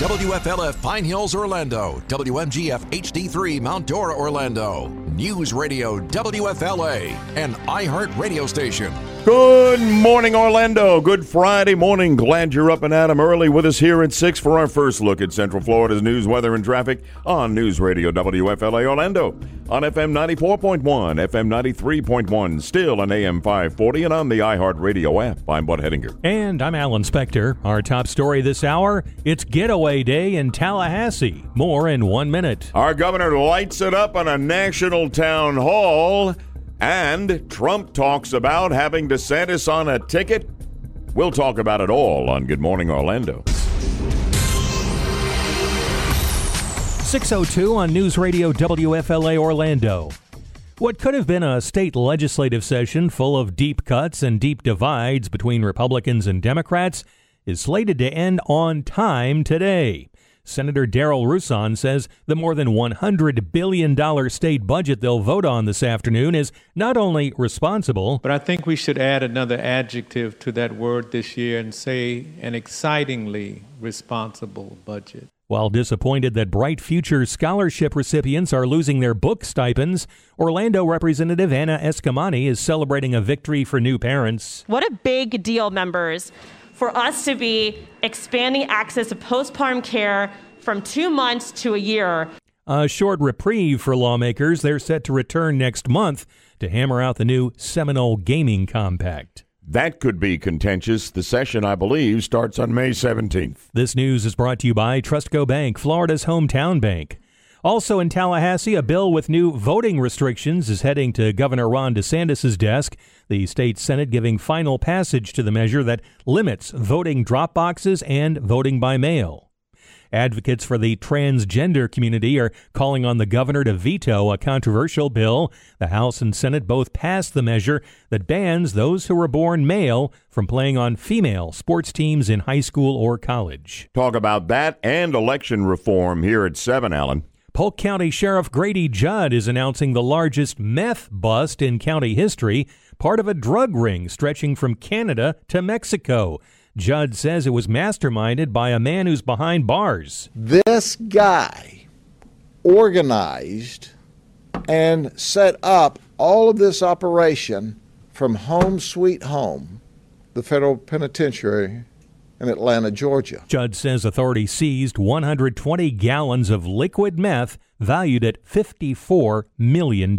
WFLF Pine Hills, Orlando. WMGF HD3 Mount Dora, Orlando. News Radio WFLA, an iHeart radio station. Good morning, Orlando. Good Friday morning. Glad you're up and at 'em early with us here at 6 for our first look at Central Florida's news, weather, and traffic on News Radio WFLA Orlando on FM 94.1, FM 93.1, still on AM 540, and on the iHeart Radio app. I'm Bud Hettinger. And I'm Alan Spector. Our top story this hour, it's Getaway Day in Tallahassee. More in 1 minute. Our governor lights it up on a national town hall. And Trump talks about having DeSantis on a ticket. We'll talk about it all on Good Morning Orlando. 6:02 on News Radio WFLA Orlando. What could have been a state legislative session full of deep cuts and deep divides between Republicans and Democrats is slated to end on time today. Senator Darrell Roussan says the more than $100 billion state budget they'll vote on this afternoon is not only responsible, but I think we should add another adjective to that word this year and say an excitingly responsible budget. While disappointed that Bright Future scholarship recipients are losing their book stipends, Orlando Representative Anna Escamani is celebrating a victory for new parents. What a big deal, members, for us to be expanding access to postpartum care from 2 months to a year. A short reprieve for lawmakers. They're set to return next month to hammer out the new Seminole Gaming Compact. That could be contentious. The session, I believe, starts on May 17th. This news is brought to you by Trustco Bank, Florida's hometown bank. Also in Tallahassee, a bill with new voting restrictions is heading to Governor Ron DeSantis' desk. The state Senate giving final passage to the measure that limits voting drop boxes and voting by mail. Advocates for the transgender community are calling on the governor to veto a controversial bill. The House and Senate both passed the measure that bans those who were born male from playing on female sports teams in high school or college. Talk about that and election reform here at 7, Alan. Polk County Sheriff Grady Judd is announcing the largest meth bust in county history, part of a drug ring stretching from Canada to Mexico. Judd says it was masterminded by a man who's behind bars. This guy organized and set up all of this operation from Home Sweet Home, the federal penitentiary in Atlanta, Georgia. Judd says authorities seized 120 gallons of liquid meth valued at $54 million.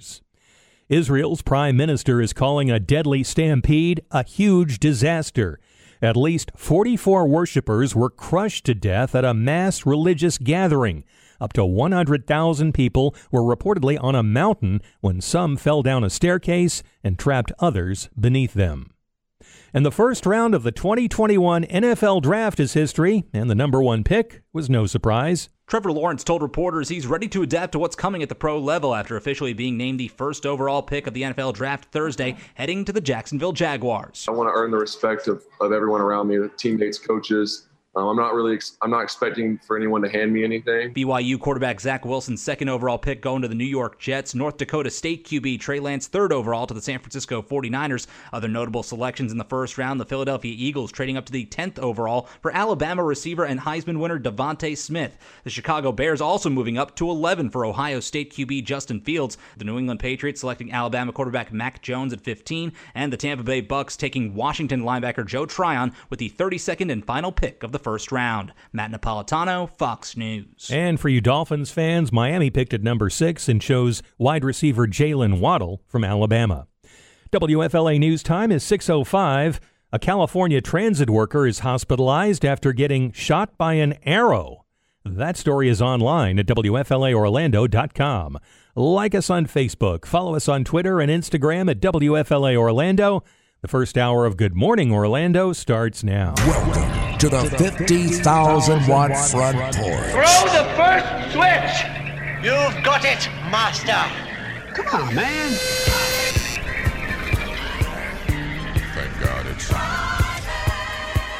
Israel's prime minister is calling a deadly stampede a huge disaster. At least 44 worshipers were crushed to death at a mass religious gathering. Up to 100,000 people were reportedly on a mountain when some fell down a staircase and trapped others beneath them. And the first round of the 2021 NFL Draft is history, and the number one pick was no surprise. Trevor Lawrence told reporters he's ready to adapt to what's coming at the pro level after officially being named the first overall pick of the NFL Draft Thursday, heading to the Jacksonville Jaguars. I want to earn the respect of everyone around me, the teammates, coaches. I'm not expecting for anyone to hand me anything. BYU quarterback Zach Wilson's second overall pick going to the New York Jets. North Dakota State QB Trey Lance third overall to the San Francisco 49ers. Other notable selections in the first round, the Philadelphia Eagles trading up to the 10th overall for Alabama receiver and Heisman winner Devontae Smith. The Chicago Bears also moving up to 11 for Ohio State QB Justin Fields. The New England Patriots selecting Alabama quarterback Mac Jones at 15. And the Tampa Bay Bucks taking Washington linebacker Joe Tryon with the 32nd and final pick of the first round. Matt Napolitano, Fox News. And for you Dolphins fans, Miami picked at number 6 and chose wide receiver Jalen Waddle from Alabama. WFLA News Time is 6:05. A California transit worker is hospitalized after getting shot by an arrow. That story is online at WFLAOrlando.com. Like us on Facebook, follow us on Twitter and Instagram at WFLA Orlando. The first hour of Good Morning Orlando starts now. Welcome to the 50,000-watt front porch. Throw the first switch! You've got it, master! Come on, man! Thank God it's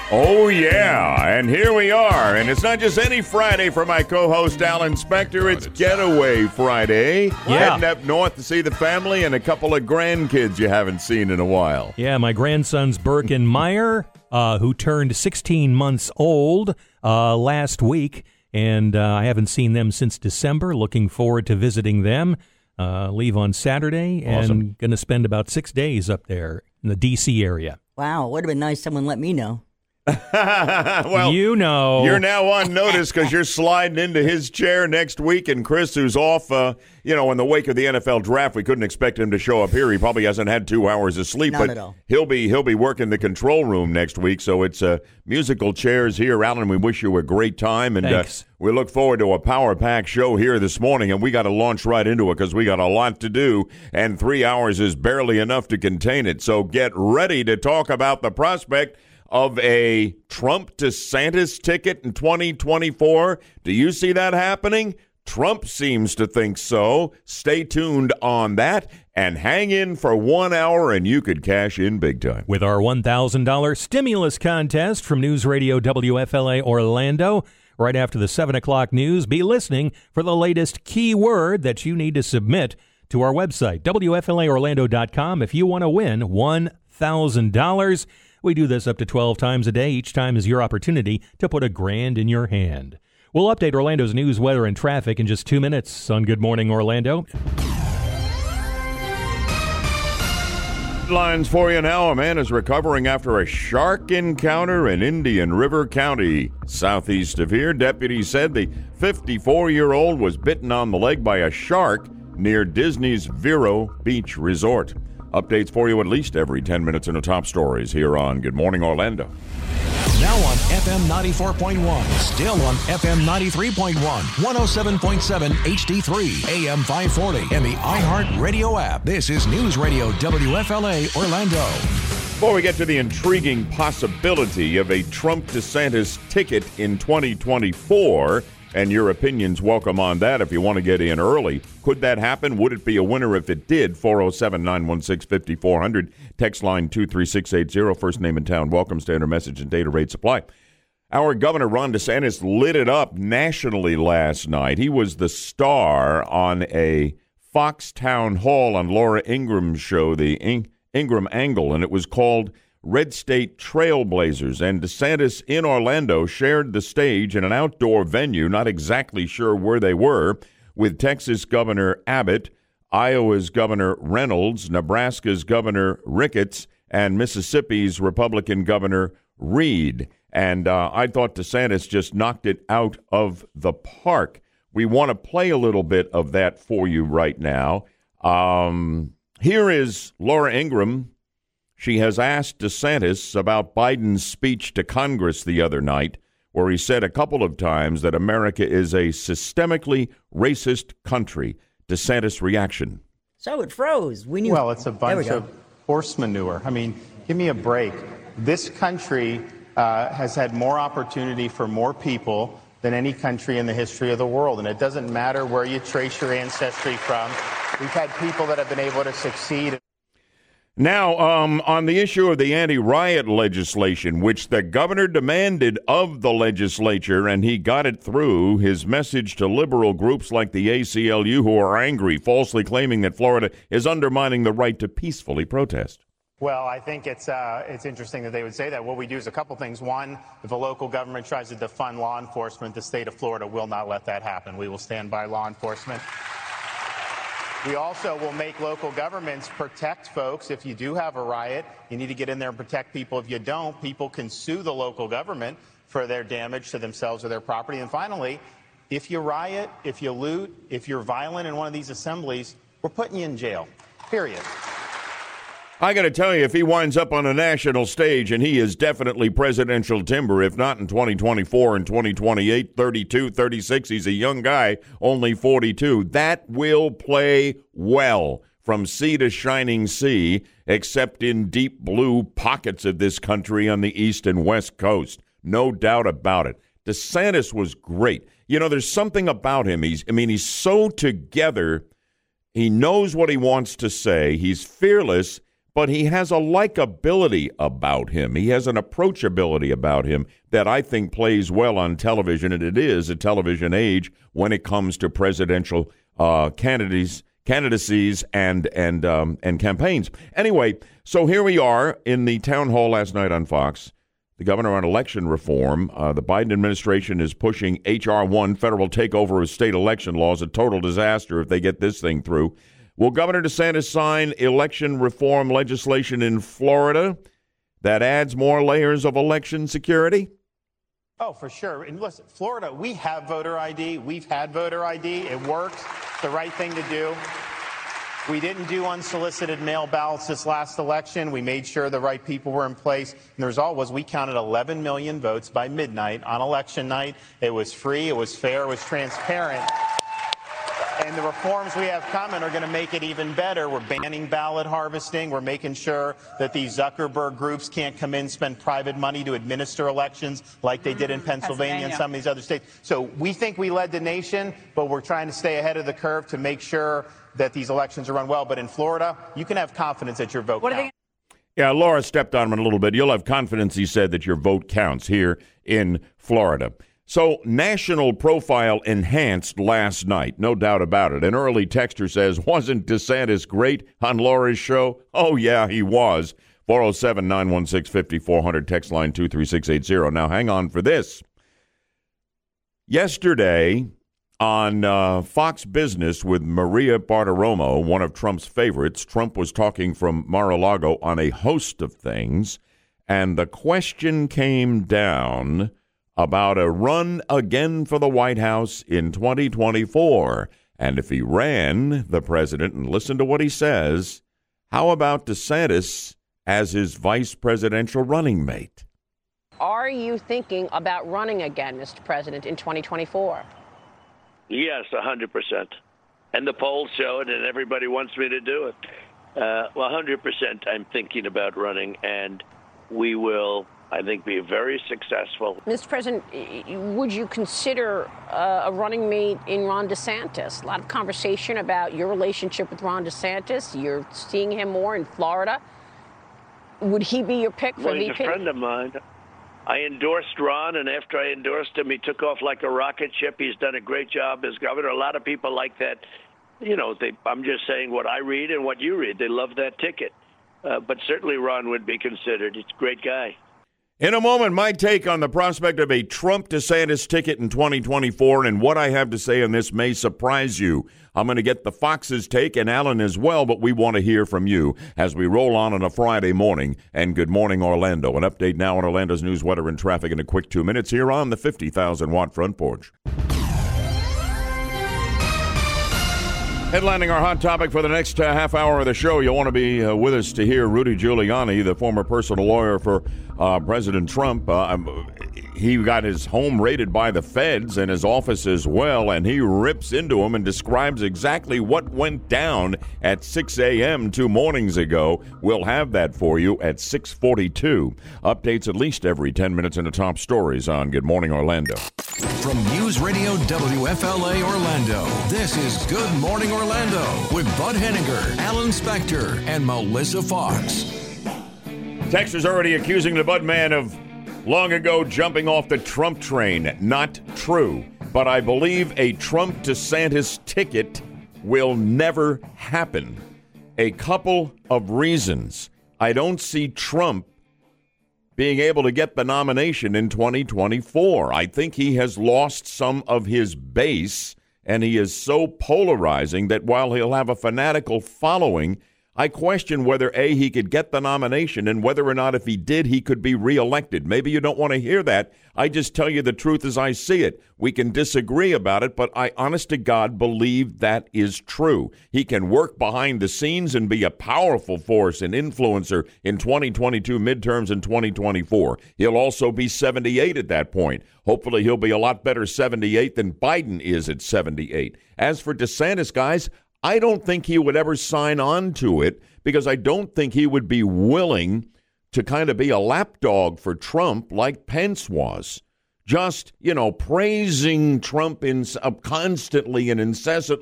Oh, yeah, and here we are. And it's not just any Friday for my co-host, Alan Spector. It's Getaway Friday. Yeah. Heading up north to see the family and a couple of grandkids you haven't seen in a while. Yeah, my grandsons Burke and Meyer, who turned 16 months old last week, and I haven't seen them since December. Looking forward to visiting them. Leave on Saturday, and going to spend about 6 days up there in the D.C. area. Wow, would have been nice someone let me know. Well, you know. You're now on notice because you're sliding into his chair next week, and Chris, who's off, in the wake of the NFL draft, we couldn't expect him to show up here. He probably hasn't had 2 hours of sleep, Not but at all. he'll be working the control room next week. So it's musical chairs here, Alan. We wish you a great time, and Thanks. we look forward to a power-packed show here this morning, and we got to launch right into it because we got a lot to do, and 3 hours is barely enough to contain it. So get ready to talk about the prospect of a Trump-DeSantis ticket in 2024. Do you see that happening? Trump seems to think so. Stay tuned on that and hang in for 1 hour and you could cash in big time. With our $1,000 stimulus contest from News Radio WFLA Orlando. Right after the 7 o'clock news, be listening for the latest keyword that you need to submit to our website, WFLAOrlando.com, if you want to win $1,000. We do this up to 12 times a day. Each time is your opportunity to put $1,000 in your hand. We'll update Orlando's news, weather, and traffic in just 2 minutes on Good Morning Orlando. Headlines for you now. A man is recovering after a shark encounter in Indian River County, southeast of here. Deputies said the 54-year-old was bitten on the leg by a shark near Disney's Vero Beach Resort. Updates for you at least every 10 minutes in the top stories here on Good Morning Orlando. Now on FM 94.1, still on FM 93.1, 107.7 HD3, AM 540, and the iHeart Radio app. This is News Radio WFLA Orlando. Before we get to the intriguing possibility of a Trump-DeSantis ticket in 2024, and your opinions welcome on that if you want to get in early. Could that happen? Would it be a winner if it did? 407-916-5400. Text line 23680. First name in town. Welcome. Standard message and data rate supply. Our Governor Ron DeSantis lit it up nationally last night. He was the star on a Fox Town Hall on Laura Ingram's show, the Ingram Angle, and it was called Red State Trailblazers, and DeSantis in Orlando shared the stage in an outdoor venue, not exactly sure where they were, with Texas Governor Abbott, Iowa's Governor Reynolds, Nebraska's Governor Ricketts, and Mississippi's Republican Governor Reed. And I thought DeSantis just knocked it out of the park. We want to play a little bit of that for you right now. Here is Laura Ingram. She has asked DeSantis about Biden's speech to Congress the other night, where he said a couple of times that America is a systemically racist country. DeSantis' reaction. So it froze. We knew. Well, it's a bunch of horse manure. I mean, give me a break. This country has had more opportunity for more people than any country in the history of the world. And it doesn't matter where you trace your ancestry from. We've had people that have been able to succeed. Now, on the issue of the anti-riot legislation, which the governor demanded of the legislature, and he got it through, his message to liberal groups like the ACLU who are angry, falsely claiming that Florida is undermining the right to peacefully protest. Well, I think it's interesting that they would say that. What we do is a couple things. One, if a local government tries to defund law enforcement, the state of Florida will not let that happen. We will stand by law enforcement. We also will make local governments protect folks. If you do have a riot, you need to get in there and protect people. If you don't, people can sue the local government for their damage to themselves or their property. And finally, if you riot, if you loot, if you're violent in one of these assemblies, we're putting you in jail, period. I got to tell you, if he winds up on a national stage, and he is definitely presidential timber, if not in 2024 and 2028, 32, 36, he's a young guy, only 42, that will play well from sea to shining sea, except in deep blue pockets of this country on the east and west coast. No doubt about it. DeSantis was great. You know, there's something about him. He's so together. He knows what he wants to say. He's fearless. but he has a likability about him. He has an approachability about him that I think plays well on television, and it is a television age when it comes to presidential candidacies and campaigns. Anyway, so here we are in the town hall last night on Fox. The governor on election reform. The Biden administration is pushing H.R. 1, federal takeover of state election laws, a total disaster if they get this thing through. Will Governor DeSantis sign election reform legislation in Florida that adds more layers of election security? Oh, for sure. And listen, Florida, we have voter ID. We've had voter ID. It works. It's the right thing to do. We didn't do unsolicited mail ballots this last election. We made sure the right people were in place. And the result was we counted 11 million votes by midnight on election night. It was free, it was fair, it was transparent. And the reforms we have coming are going to make it even better. We're banning ballot harvesting. We're making sure that these Zuckerberg groups can't come in, spend private money to administer elections like they did in Pennsylvania and some of these other states. So we think we led the nation, but we're trying to stay ahead of the curve to make sure that these elections are run well. But in Florida, you can have confidence that your vote counts. Yeah, Laura stepped on him a little bit. You'll have confidence, he said, that your vote counts here in Florida. So national profile enhanced last night, no doubt about it. An early texter says, wasn't DeSantis great on Laura's show? Oh, yeah, he was. 407-916-5400, text line 23680. Now, hang on for this. Yesterday on Fox Business with Maria Bartiromo, one of Trump's favorites, Trump was talking from Mar-a-Lago on a host of things, and the question came down about a run again for the White House in 2024. And if he ran, the president, and listen to what he says, how about DeSantis as his vice presidential running mate? Are you thinking about running again, Mr. President, in 2024? Yes, 100%. And the polls show it, and everybody wants me to do it. 100% I'm thinking about running, and we will, I think, be very successful. Mr. President, would you consider a running mate in Ron DeSantis? A lot of conversation about your relationship with Ron DeSantis. You're seeing him more in Florida. Would he be your pick for VP? He's a friend of mine. I endorsed Ron, and after I endorsed him, he took off like a rocket ship. He's done a great job as governor. A lot of people like that. You know, I'm just saying what I read and what you read. They love that ticket. But certainly Ron would be considered. He's a great guy. In a moment, my take on the prospect of a Trump-DeSantis ticket in 2024, and what I have to say on this may surprise you. I'm going to get the Fox's take and Alan as well, but we want to hear from you as we roll on a Friday morning. And good morning, Orlando. An update now on Orlando's news, weather, and traffic in a quick 2 minutes here on the 50,000-watt front porch. Headlining our hot topic for the next half hour of the show, you'll want to be with us to hear Rudy Giuliani, the former personal lawyer for President Trump. He got his home raided by the feds and his office as well, and he rips into him and describes exactly what went down at 6 a.m. 2 mornings ago. We'll have that for you at 6:42. Updates at least every 10 minutes in the top stories on Good Morning Orlando. From News Radio WFLA Orlando, this is Good Morning Orlando with Bud Henninger, Alan Spector, and Melissa Fox. Texas already accusing the Bud man of long ago jumping off the Trump train. Not true. But I believe a Trump-DeSantis ticket will never happen. A couple of reasons. I don't see Trump being able to get the nomination in 2024. I think he has lost some of his base, and he is so polarizing that while he'll have a fanatical following, I question whether, A, he could get the nomination, and whether or not if he did, he could be reelected. Maybe you don't want to hear that. I just tell you the truth as I see it. We can disagree about it, but I, honest to God, believe that is true. He can work behind the scenes and be a powerful force and influencer in 2022 midterms and 2024. He'll also be 78 at that point. Hopefully he'll be a lot better 78 than Biden is at 78. As for DeSantis, guys, I don't think he would ever sign on to it because I don't think he would be willing to kind of be a lapdog for Trump like Pence was. Just, praising Trump constantly and incessantly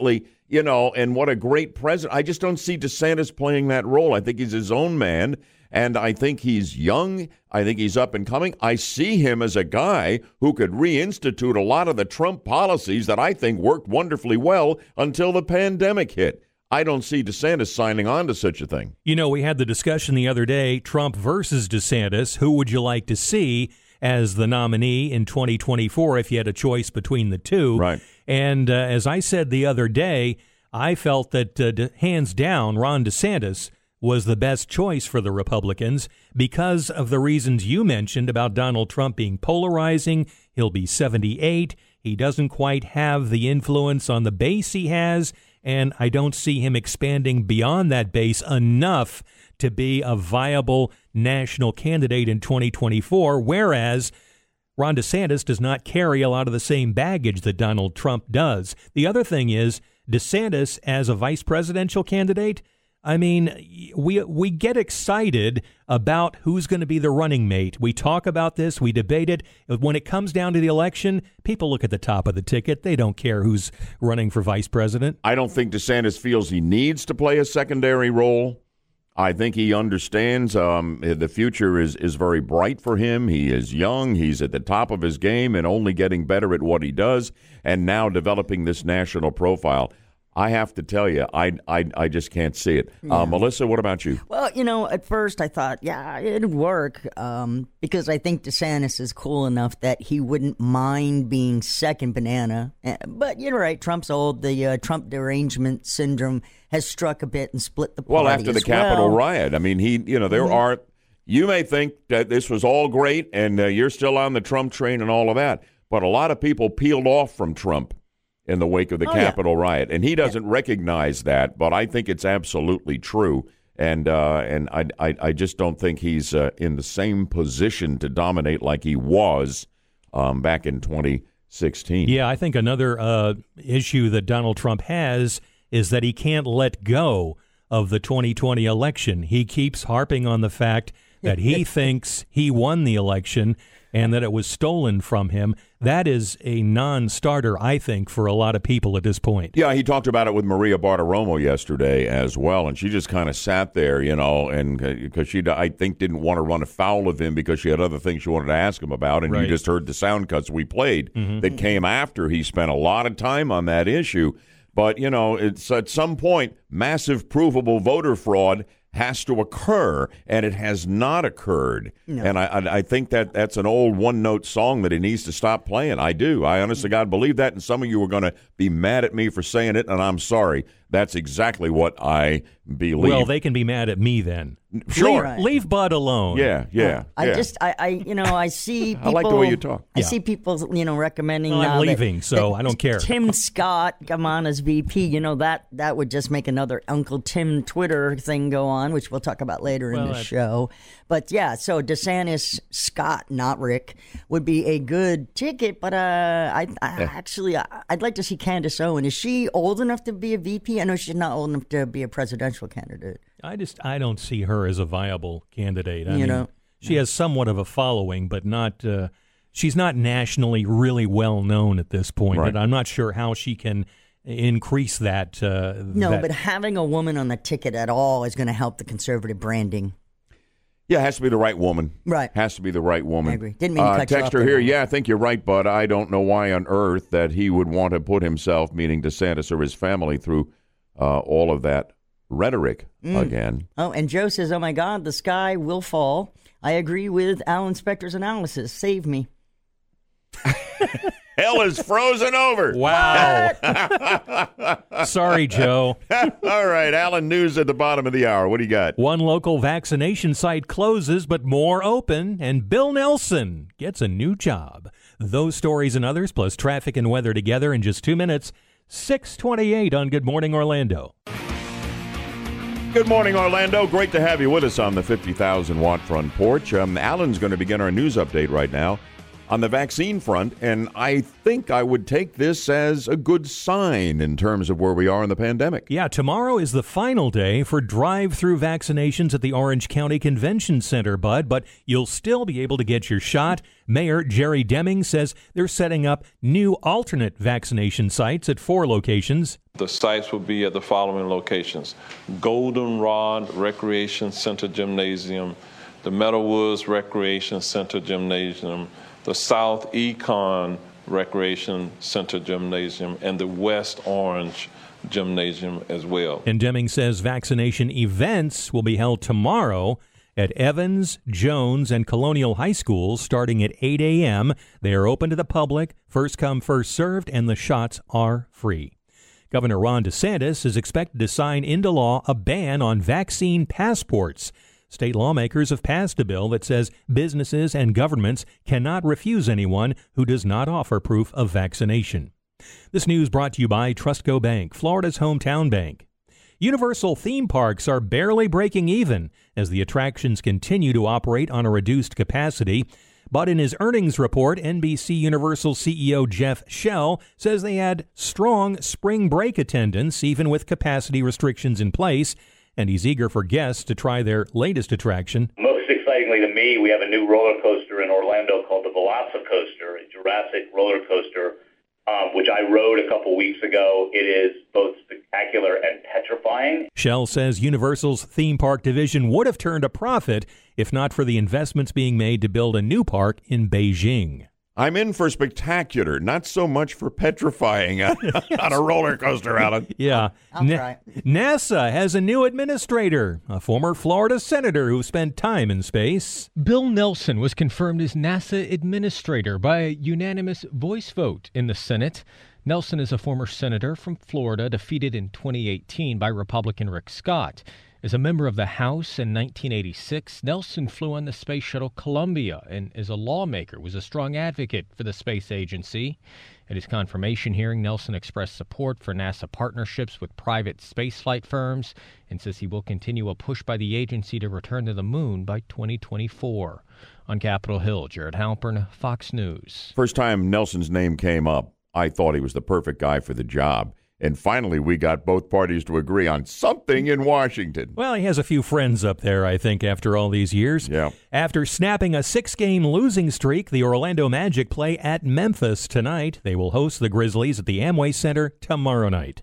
and what a great president. I just don't see DeSantis playing that role. I think he's his own man, and I think he's young. I think he's up and coming. I see him as a guy who could reinstitute a lot of the Trump policies that I think worked wonderfully well until the pandemic hit. I don't see DeSantis signing on to such a thing. We had the discussion the other day, Trump versus DeSantis. Who would you like to see as the nominee in 2024 if you had a choice between the two? Right. And as I said the other day, I felt that hands down, Ron DeSantis was the best choice for the Republicans because of the reasons you mentioned about Donald Trump being polarizing. He'll be 78. He doesn't quite have the influence on the base he has, and I don't see him expanding beyond that base enough to be a viable national candidate in 2024, whereas Ron DeSantis does not carry a lot of the same baggage that Donald Trump does. The other thing is DeSantis as a vice presidential candidate, I mean, we get excited about who's going to be the running mate. We talk about this. We debate it. When it comes down to the election, people look at the top of the ticket. They don't care who's running for vice president. I don't think DeSantis feels he needs to play a secondary role. I think he understands the future is very bright for him. He is young. He's at the top of his game and only getting better at what he does, and now developing this national profile. I have to tell you, I just can't see it. Yeah. Melissa, what about you? Well, at first I thought, yeah, it'd work because I think DeSantis is cool enough that he wouldn't mind being second banana. But you're right, Trump's old. The Trump derangement syndrome has struck a bit and split the party. Well, after the Capitol riot, I mean, there are. You may think that this was all great and you're still on the Trump train and all of that, but a lot of people peeled off from Trump in the wake of the Capitol riot. And he doesn't recognize that, but I think it's absolutely true. And I just don't think he's in the same position to dominate like he was back in 2016. Yeah, I think another issue that Donald Trump has is that he can't let go of the 2020 election. He keeps harping on the fact that he thinks he won the election and that it was stolen from him. That is a non-starter, I think, for a lot of people at this point. Yeah, he talked about it with Maria Bartiromo yesterday as well, and she just kind of sat there, and because she, I think, didn't want to run afoul of him because she had other things she wanted to ask him about, and you just heard the sound cuts we played that came after he spent a lot of time on that issue. But, it's at some point, massive provable voter fraud has to occur, and it has not occurred. No. And I think that's an old one-note song that he needs to stop playing. I do. I honestly, God, believe that, and some of you are going to be mad at me for saying it, and I'm sorry. That's exactly what I believe. Well, they can be mad at me then. Sure. Leave Bud alone. Yeah. I see people. I like the way you talk. I see people, recommending. Well, I'm leaving, so I don't care. Tim Scott come on as VP. That would just make another Uncle Tim Twitter thing go on, which we'll talk about later in the show. But yeah, so DeSantis, Scott, not Rick, would be a good ticket. But I'd like to see Candace Owen. Is she old enough to be a VP? I know she's not old enough to be a presidential candidate. I don't see her as a viable candidate. I mean, she has somewhat of a following, but not. She's not nationally really well known at this point. Right. And I'm not sure how she can increase that. But having a woman on the ticket at all is going to help the conservative branding. Yeah, it has to be the right woman. Right. Has to be the right woman. I agree. Didn't mean to cut you off Texter here, yeah, I think you're right, Bud. I don't know why on earth that he would want to put himself, meaning DeSantis or his family, through all of that rhetoric again. Oh, and Joe says, oh, my God, the sky will fall. I agree with Alan Spector's analysis. Save me. Hell is frozen over. Wow. Sorry, Joe. All right, Alan, news at the bottom of the hour. What do you got? One local vaccination site closes, but more open, and Bill Nelson gets a new job. Those stories and others, plus traffic and weather together in just 2 minutes. 6:28 on Good Morning Orlando. Good morning, Orlando. Great to have you with us on the 50,000-watt front porch. Alan's going to begin our news update right now. on the vaccine front, and I think I would take this as a good sign in terms of where we are in the pandemic. Yeah, tomorrow is the final day for drive-through vaccinations at the Orange County Convention Center, Bud, but you'll still be able to get your shot. Mayor Jerry Deming says they're setting up new alternate vaccination sites at 4 locations. The sites will be at the following locations: Goldenrod Recreation Center Gymnasium, the Meadowwoods Recreation Center Gymnasium, the South Econ Recreation Center Gymnasium, and the West Orange Gymnasium as well. And Deming says vaccination events will be held tomorrow at Evans, Jones, and Colonial High Schools starting at 8 a.m. They are open to the public, first come, first served, and the shots are free. Governor Ron DeSantis is expected to sign into law a ban on vaccine passports. State lawmakers have passed a bill that says businesses and governments cannot refuse anyone who does not offer proof of vaccination. This news brought to you by Trustco Bank, Florida's hometown bank. Universal theme parks are barely breaking even as the attractions continue to operate on a reduced capacity. But in his earnings report, NBC Universal CEO Jeff Shell says they had strong spring break attendance even with capacity restrictions in place. And he's eager for guests to try their latest attraction. Most excitingly to me, we have a new roller coaster in Orlando called the Velocicoaster, a Jurassic roller coaster, which I rode a couple weeks ago. It is both spectacular and petrifying. Shell says Universal's theme park division would have turned a profit if not for the investments being made to build a new park in Beijing. I'm in for spectacular, not so much for petrifying on a roller coaster, Alan. Yeah. I'll try. NASA has a new administrator, a former Florida senator who spent time in space. Bill Nelson was confirmed as NASA administrator by a unanimous voice vote in the Senate. Nelson is a former senator from Florida, defeated in 2018 by Republican Rick Scott. As a member of the House in 1986, Nelson flew on the Space Shuttle Columbia and as a lawmaker was a strong advocate for the space agency. At his confirmation hearing, Nelson expressed support for NASA partnerships with private spaceflight firms and says he will continue a push by the agency to return to the moon by 2024. On Capitol Hill, Jared Halpern, Fox News. First time Nelson's name came up, I thought he was the perfect guy for the job. And finally, we got both parties to agree on something in Washington. Well, he has a few friends up there, I think, after all these years. Yeah. After snapping a 6-game losing streak, the Orlando Magic play at Memphis tonight. They will host the Grizzlies at the Amway Center tomorrow night.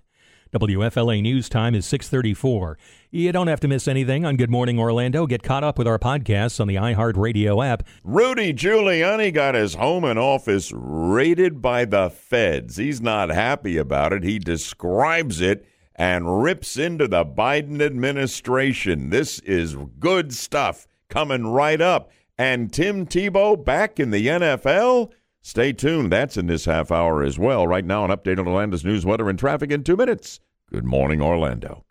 WFLA News Time is 6:34. You don't have to miss anything on Good Morning Orlando. Get caught up with our podcasts on the iHeartRadio app. Rudy Giuliani got his home and office raided by the feds. He's not happy about it. He describes it and rips into the Biden administration. This is good stuff coming right up. And Tim Tebow back in the NFL? Stay tuned. That's in this half hour as well. Right now, an update on Orlando's news, weather, and traffic in 2 minutes. Good morning, Orlando.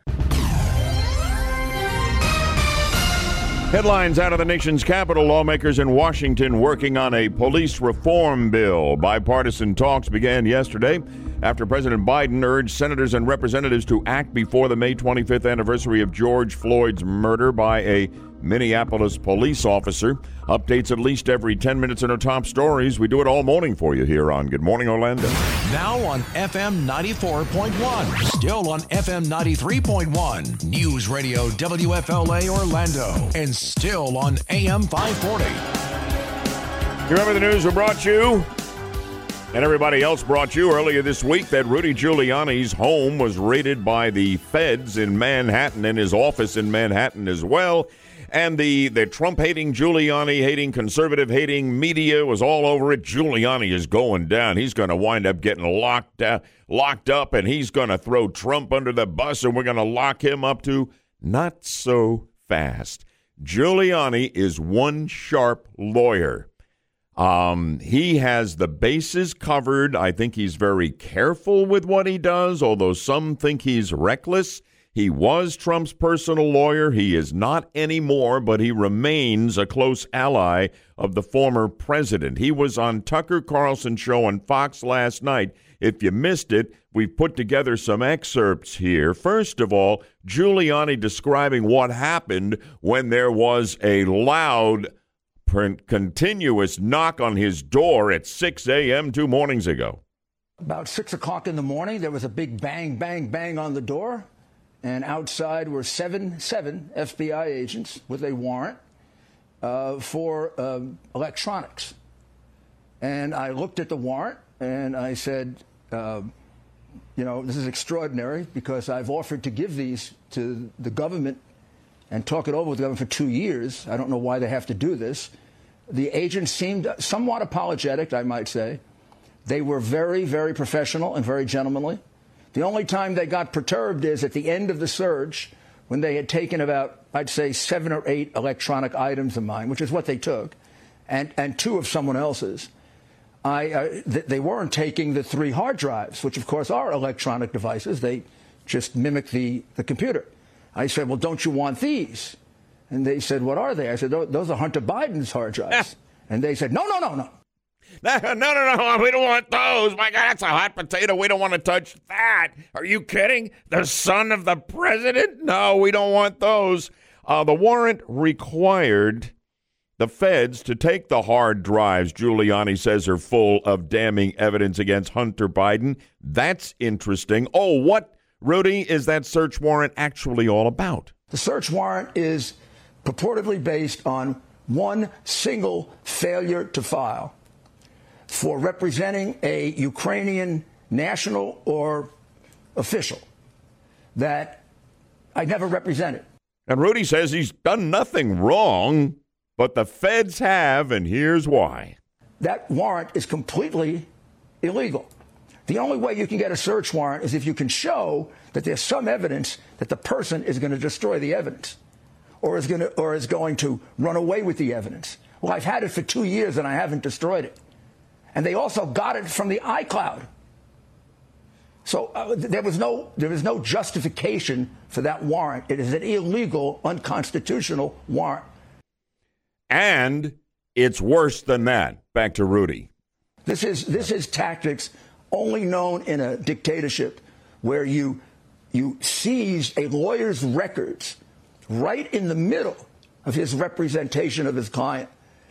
Headlines out of the nation's capital. Lawmakers in Washington working on a police reform bill. Bipartisan talks began yesterday after President Biden urged senators and representatives to act before the May 25th anniversary of George Floyd's murder by a Minneapolis police officer. Updates at least every 10 minutes in our top stories. We do it all morning for you here on Good Morning Orlando. Now on FM 94.1. Still on FM 93.1. News Radio WFLA Orlando. And still on AM 540. You remember the news we brought you? And everybody else brought you earlier this week that Rudy Giuliani's home was raided by the feds in Manhattan and his office in Manhattan as well. And the Trump-hating, Giuliani-hating, conservative-hating media was all over it. Giuliani is going down. He's going to wind up getting locked up, and he's going to throw Trump under the bus, and we're going to lock him up too. Not so fast. Giuliani is one sharp lawyer. He has the bases covered. I think he's very careful with what he does, although some think he's reckless. He was Trump's personal lawyer. He is not anymore, but he remains a close ally of the former president. He was on Tucker Carlson's show on Fox last night. If you missed it, we've put together some excerpts here. First of all, Giuliani describing what happened when there was a loud continuous knock on his door at 6 a.m. 2 mornings ago. About 6 o'clock in the morning, there was a big bang, bang, bang on the door. And outside were seven FBI agents with a warrant for electronics. And I looked at the warrant and I said, this is extraordinary because I've offered to give these to the government and talk it over with the government for 2 years. I don't know why they have to do this. The agents seemed somewhat apologetic, I might say. They were very, very professional and very gentlemanly. The only time they got perturbed is at the end of the search when they had taken about, I'd say, 7 or 8 electronic items of mine, which is what they took, and 2 of someone else's. They weren't taking the 3 hard drives, which, of course, are electronic devices. They just mimic the computer. I said, well, don't you want these? And they said, what are they? I said, those are Hunter Biden's hard drives. And they said, no. No, we don't want those. My God, that's a hot potato. We don't want to touch that. Are you kidding? The son of the president? No, we don't want those. The warrant required the feds to take the hard drives Giuliani says are full of damning evidence against Hunter Biden. That's interesting. Oh, what, Rudy, is that search warrant actually all about? The search warrant is purportedly based on one single failure to file for representing a Ukrainian national or official that I never represented. And Rudy says he's done nothing wrong, but the feds have, and here's why. That warrant is completely illegal. The only way you can get a search warrant is if you can show that there's some evidence that the person is going to destroy the evidence or is going to run away with the evidence. Well, I've had it for 2 years and I haven't destroyed it. And they also got it from the iCloud. So there was no justification for that warrant. It is an illegal, unconstitutional warrant. And it's worse than that. Back to Rudy. This is tactics only known in a dictatorship where you seize a lawyer's records right in the middle of his representation of his client.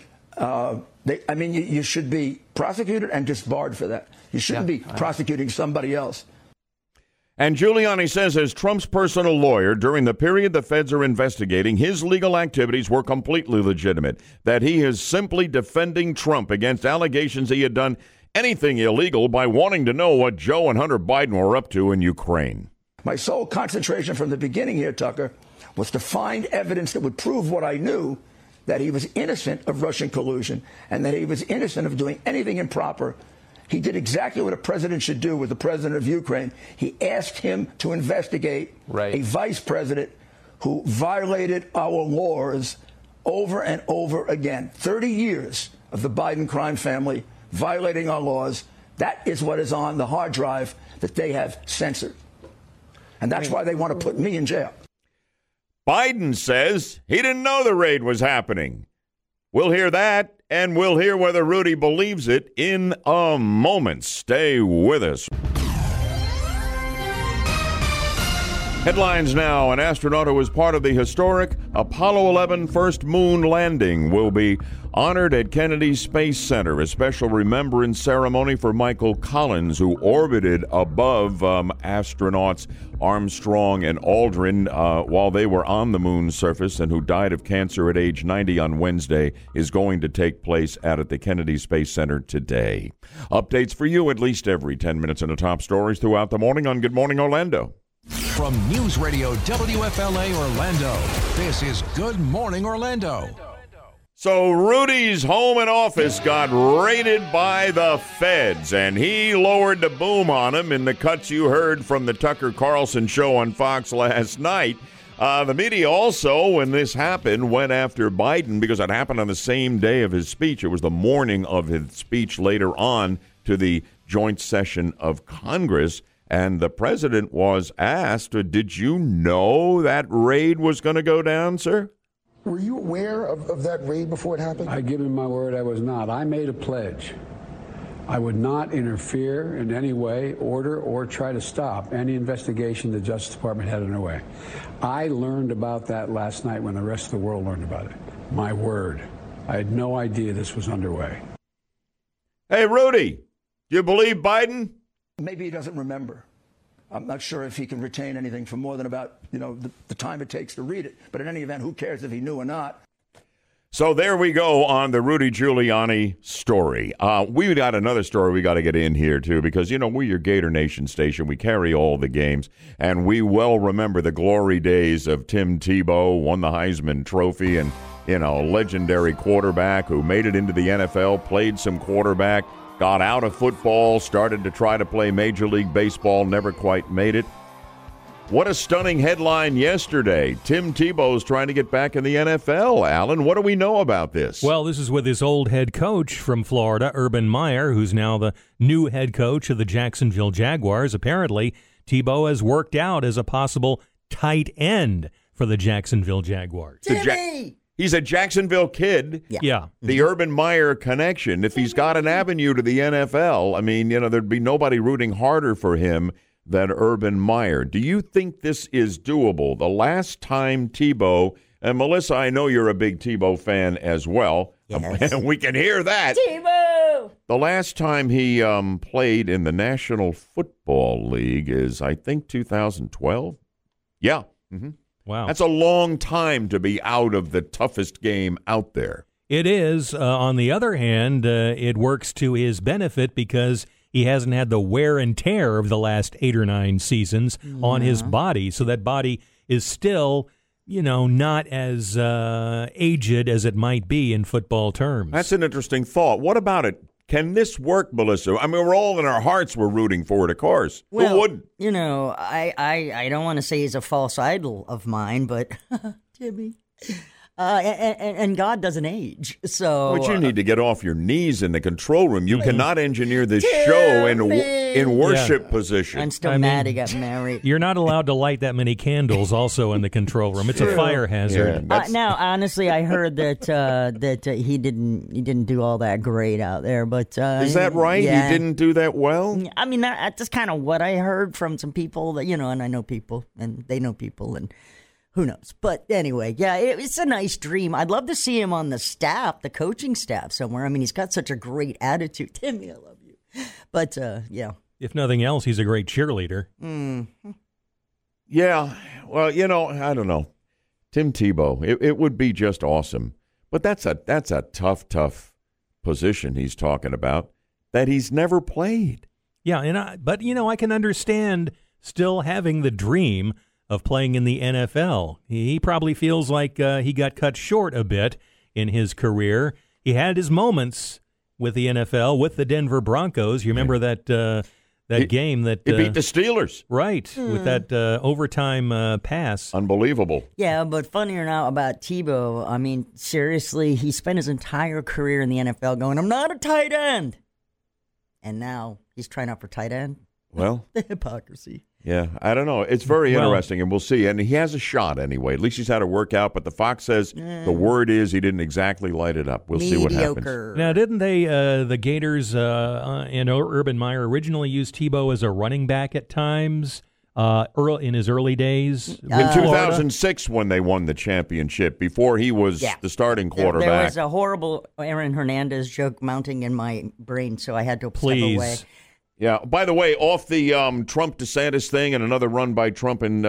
You should be prosecuted and disbarred for that. You shouldn't be prosecuting somebody else. And Giuliani says as Trump's personal lawyer, during the period the feds are investigating, his legal activities were completely legitimate, that he is simply defending Trump against allegations he had done anything illegal by wanting to know what Joe and Hunter Biden were up to in Ukraine. My sole concentration from the beginning here, Tucker, was to find evidence that would prove what I knew, that he was innocent of Russian collusion and that he was innocent of doing anything improper. He did exactly what a president should do with the president of Ukraine. He asked him to investigate a vice president who violated our laws over and over again. 30 years of the Biden crime family violating our laws. That is what is on the hard drive that they have censored. And that's why they want to put me in jail. Biden says he didn't know the raid was happening. We'll hear that, and we'll hear whether Rudy believes it in a moment. Stay with us. Headlines now. An astronaut who was part of the historic Apollo 11 first moon landing will be honored at Kennedy Space Center. A special remembrance ceremony for Michael Collins, who orbited above astronauts Armstrong and Aldrin while they were on the moon's surface and who died of cancer at age 90 on Wednesday, is going to take place at the Kennedy Space Center today. Updates for you at least every 10 minutes in the top stories throughout the morning on Good Morning Orlando. From News Radio WFLA Orlando, this is Good Morning Orlando. So Rudy's home and office got raided by the feds, and he lowered the boom on him in the cuts you heard from the Tucker Carlson show on Fox last night. The media also, when this happened, went after Biden because it happened on the same day of his speech. It was the morning of his speech later on to the joint session of Congress. And the president was asked, did you know that raid was going to go down, sir? Were you aware of that raid before it happened? I give him my word I was not. I made a pledge. I would not interfere in any way, order, or try to stop any investigation the Justice Department had underway. I learned about that last night when the rest of the world learned about it. My word. I had no idea this was underway. Hey, Rudy, do you believe Biden? Maybe he doesn't remember. I'm not sure if he can retain anything for more than about, the time it takes to read it. But in any event, who cares if he knew or not? So there we go on the Rudy Giuliani story. We got another story we got to get in here, too, because, we're your Gator Nation station. We carry all the games, and we well remember the glory days of Tim Tebow, won the Heisman Trophy, and, legendary quarterback who made it into the NFL, played some quarterback, got out of football, started to try to play Major League Baseball, never quite made it. What a stunning headline yesterday. Tim Tebow's trying to get back in the NFL. Alan, what do we know about this? Well, this is with his old head coach from Florida, Urban Meyer, who's now the new head coach of the Jacksonville Jaguars. Apparently, Tebow has worked out as a possible tight end for the Jacksonville Jaguars. He's a Jacksonville kid. Yeah. The Urban Meyer connection. If he's got an avenue to the NFL, there'd be nobody rooting harder for him than Urban Meyer. Do you think this is doable? The last time Tebow, and Melissa, I know you're a big Tebow fan as well. Yes. We can hear that. Tebow! The last time he played in the National Football League is, I think, 2012. Yeah. Mm-hmm. Wow. That's a long time to be out of the toughest game out there. It is. On the other hand, it works to his benefit because he hasn't had the wear and tear of the last 8 or 9 seasons on his body. So that body is still, not as aged as it might be in football terms. That's an interesting thought. What about it? Can this work, Melissa? I mean, we're all in our hearts, we're rooting for it, of course. Well, who wouldn't? I don't want to say he's a false idol of mine, but Jimmy. And God doesn't age, so. But you need to get off your knees in the control room. You cannot engineer this show in worship position. I'm still mad he got married. You're not allowed to light that many candles also in the control room. It's a fire hazard. Yeah, now, honestly, I heard that he didn't do all that great out there. But is that right? Yeah. He didn't do that well? I mean, that's just kind of what I heard from some people that and I know people, and they know people, and. Who knows? But anyway, yeah, it's a nice dream. I'd love to see him on the staff, the coaching staff somewhere. I mean, he's got such a great attitude. Timmy, I love you. But, yeah. If nothing else, he's a great cheerleader. Mm-hmm. Yeah. Well, I don't know. Tim Tebow, it would be just awesome. But that's a tough position he's talking about that he's never played. Yeah, but I can understand still having the dream of playing in the NFL. He probably feels like he got cut short a bit in his career. He had his moments with the NFL, with the Denver Broncos. You remember that game that he beat the Steelers, right? With that overtime pass, unbelievable. Yeah, but funnier now about Tebow. I mean, seriously, he spent his entire career in the NFL going, "I'm not a tight end," and now he's trying out for tight end. Well, the hypocrisy. Yeah, I don't know. It's very interesting, and we'll see. And he has a shot anyway. At least he's had a workout, but the Fox says the word is he didn't exactly light it up. We'll see what happens. Now, didn't they, the Gators and Urban Meyer originally use Tebow as a running back at times in his early days? In 2006 when they won the championship, before he was the starting quarterback. There was a horrible Aaron Hernandez joke mounting in my brain, so I had to step away. Yeah. By the way, off the Trump-DeSantis thing and another run by Trump in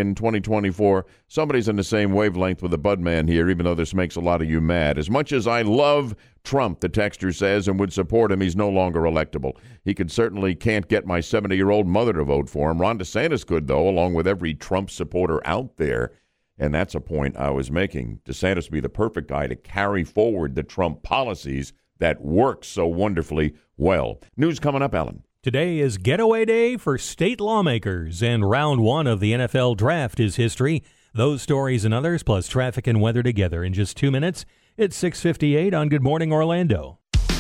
2024, somebody's in the same wavelength with the Budman here, even though this makes a lot of you mad. As much as I love Trump, the texter says, and would support him, he's no longer electable. He can't get my 70-year-old mother to vote for him. Ron DeSantis could, though, along with every Trump supporter out there. And that's a point I was making. DeSantis would be the perfect guy to carry forward the Trump policies that work so wonderfully well. News coming up, Alan. Today is Getaway Day for state lawmakers, and round 1 of the NFL Draft is history. Those stories and others, plus traffic and weather together in just 2 minutes. It's 6:58 on Good Morning Orlando.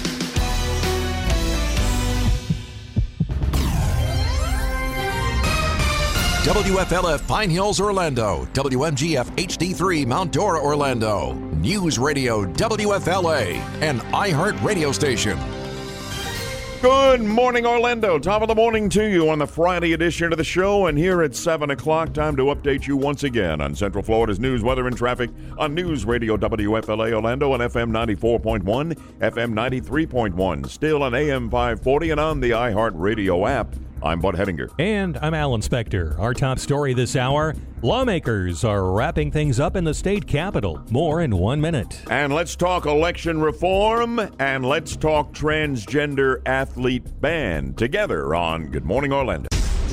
WFLF Pine Hills, Orlando. WMGF HD3 Mount Dora, Orlando. News Radio WFLA, an iHeart radio station. Good morning, Orlando. Top of the morning to you on the Friday edition of the show. And here at 7 o'clock, time to update you once again on Central Florida's news, weather, and traffic on News Radio WFLA Orlando on FM 94.1, FM 93.1, still on AM 540 and on the iHeartRadio app. I'm Bud Hettinger. And I'm Alan Spector. Our top story this hour, lawmakers are wrapping things up in the state capitol. More in 1 minute. And let's talk election reform, and let's talk transgender athlete ban together on Good Morning Orlando.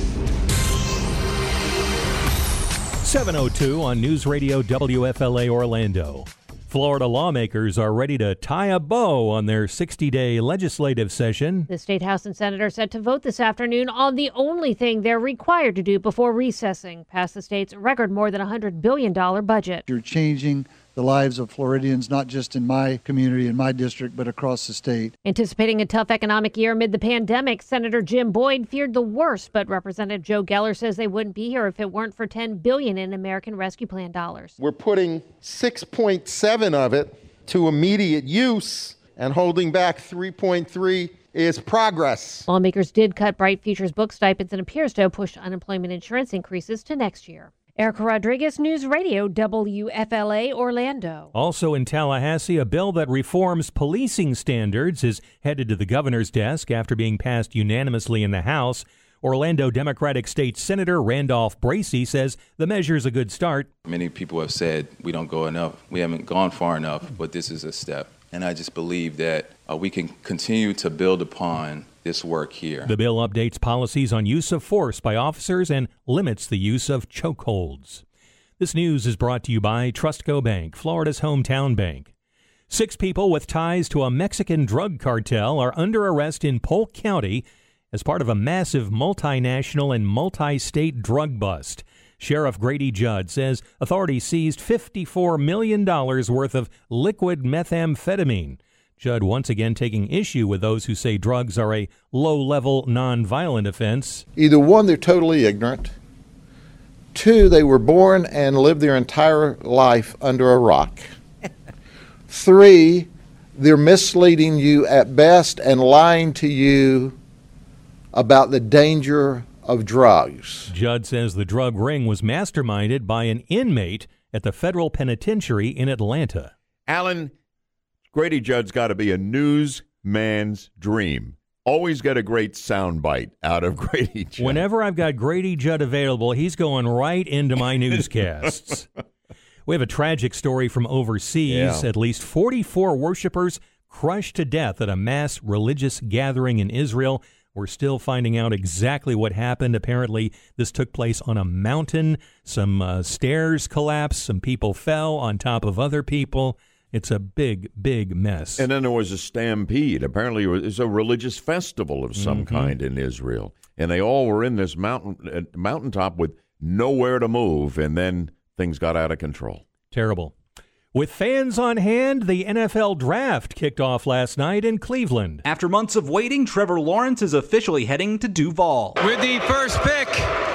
7:02 on News Radio WFLA Orlando. Florida lawmakers are ready to tie a bow on their 60-day legislative session. The State House and Senate are set to vote this afternoon on the only thing they're required to do before recessing, pass the state's record more than $100 billion budget. You're changing the lives of Floridians, not just in my community, in my district, but across the state. Anticipating a tough economic year amid the pandemic, Senator Jim Boyd feared the worst, but Representative Joe Geller says they wouldn't be here if it weren't for $10 billion in American Rescue Plan dollars. We're putting 6.7 of it to immediate use and holding back 3.3 is progress. Lawmakers did cut Bright Futures book stipends and appears to have pushed unemployment insurance increases to next year. Erica Rodriguez, News Radio, WFLA, Orlando. Also in Tallahassee, a bill that reforms policing standards is headed to the governor's desk after being passed unanimously in the House. Orlando Democratic State Senator Randolph Bracey says the measure is a good start. Many people have said we don't go enough. We haven't gone far enough, but this is a step. And I just believe that we can continue to build upon this work here. The bill updates policies on use of force by officers and limits the use of chokeholds. This news is brought to you by Trustco Bank, Florida's hometown bank. 6 people with ties to a Mexican drug cartel are under arrest in Polk County as part of a massive multinational and multi-state drug bust. Sheriff Grady Judd says authorities seized $54 million worth of liquid methamphetamine. Judd once again taking issue with those who say drugs are a low-level, non-violent offense. Either one, they're totally ignorant. 2, they were born and lived their entire life under a rock. 3, they're misleading you at best and lying to you about the danger of drugs. Judd says the drug ring was masterminded by an inmate at the federal penitentiary in Atlanta. Alan, Grady Judd's got to be a newsman's dream. Always get a great soundbite out of Grady Judd. Whenever I've got Grady Judd available, he's going right into my newscasts. We have a tragic story from overseas. Yeah. At least 44 worshipers crushed to death at a mass religious gathering in Israel. We're still finding out exactly what happened. Apparently, this took place on a mountain. Some stairs collapsed. Some people fell on top of other people. It's a big, big mess. And then there was a stampede. Apparently, it was a religious festival of some kind in Israel. And they all were in this mountaintop with nowhere to move. And then things got out of control. Terrible. With fans on hand, the NFL Draft kicked off last night in Cleveland. After months of waiting, Trevor Lawrence is officially heading to Duval. With the first pick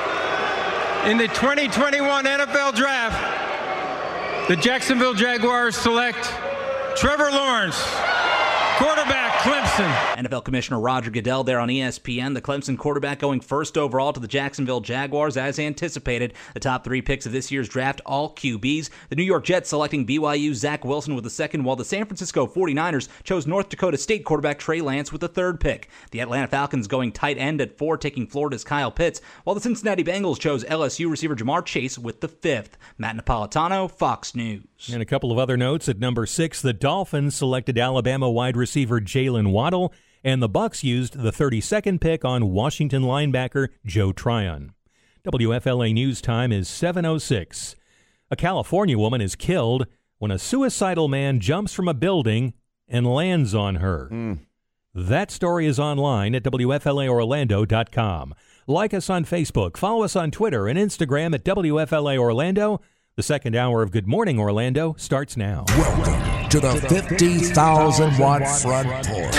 in the 2021 NFL Draft, the Jacksonville Jaguars select Trevor Lawrence, quarterback, Clemson. NFL Commissioner Roger Goodell there on ESPN. The Clemson quarterback going first overall to the Jacksonville Jaguars as anticipated. The top 3 picks of this year's draft, all QBs. The New York Jets selecting BYU Zach Wilson with the second, while the San Francisco 49ers chose North Dakota State quarterback Trey Lance with the third pick. The Atlanta Falcons going tight end at 4, taking Florida's Kyle Pitts, while the Cincinnati Bengals chose LSU receiver Jamar Chase with the 5th. Matt Napolitano, Fox News. And a couple of other notes. At number 6, the Dolphins selected Alabama wide receiver Jalen Waddle, and the Bucs used the 32nd pick on Washington linebacker Joe Tryon. WFLA News Time is 7:06. A California woman is killed when a suicidal man jumps from a building and lands on her. That story is online at WFLAOrlando.com. Like us on Facebook, follow us on Twitter and Instagram at WFLA Orlando. The second hour of Good Morning Orlando starts now. Welcome to the 50,000-watt front porch.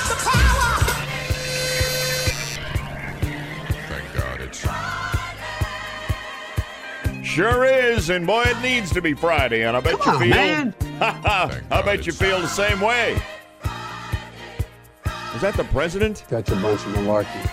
Thank God it's sure is, and boy, it needs to be Friday, and I bet I bet you feel the same way. Is that the president? That's a bunch of malarkey.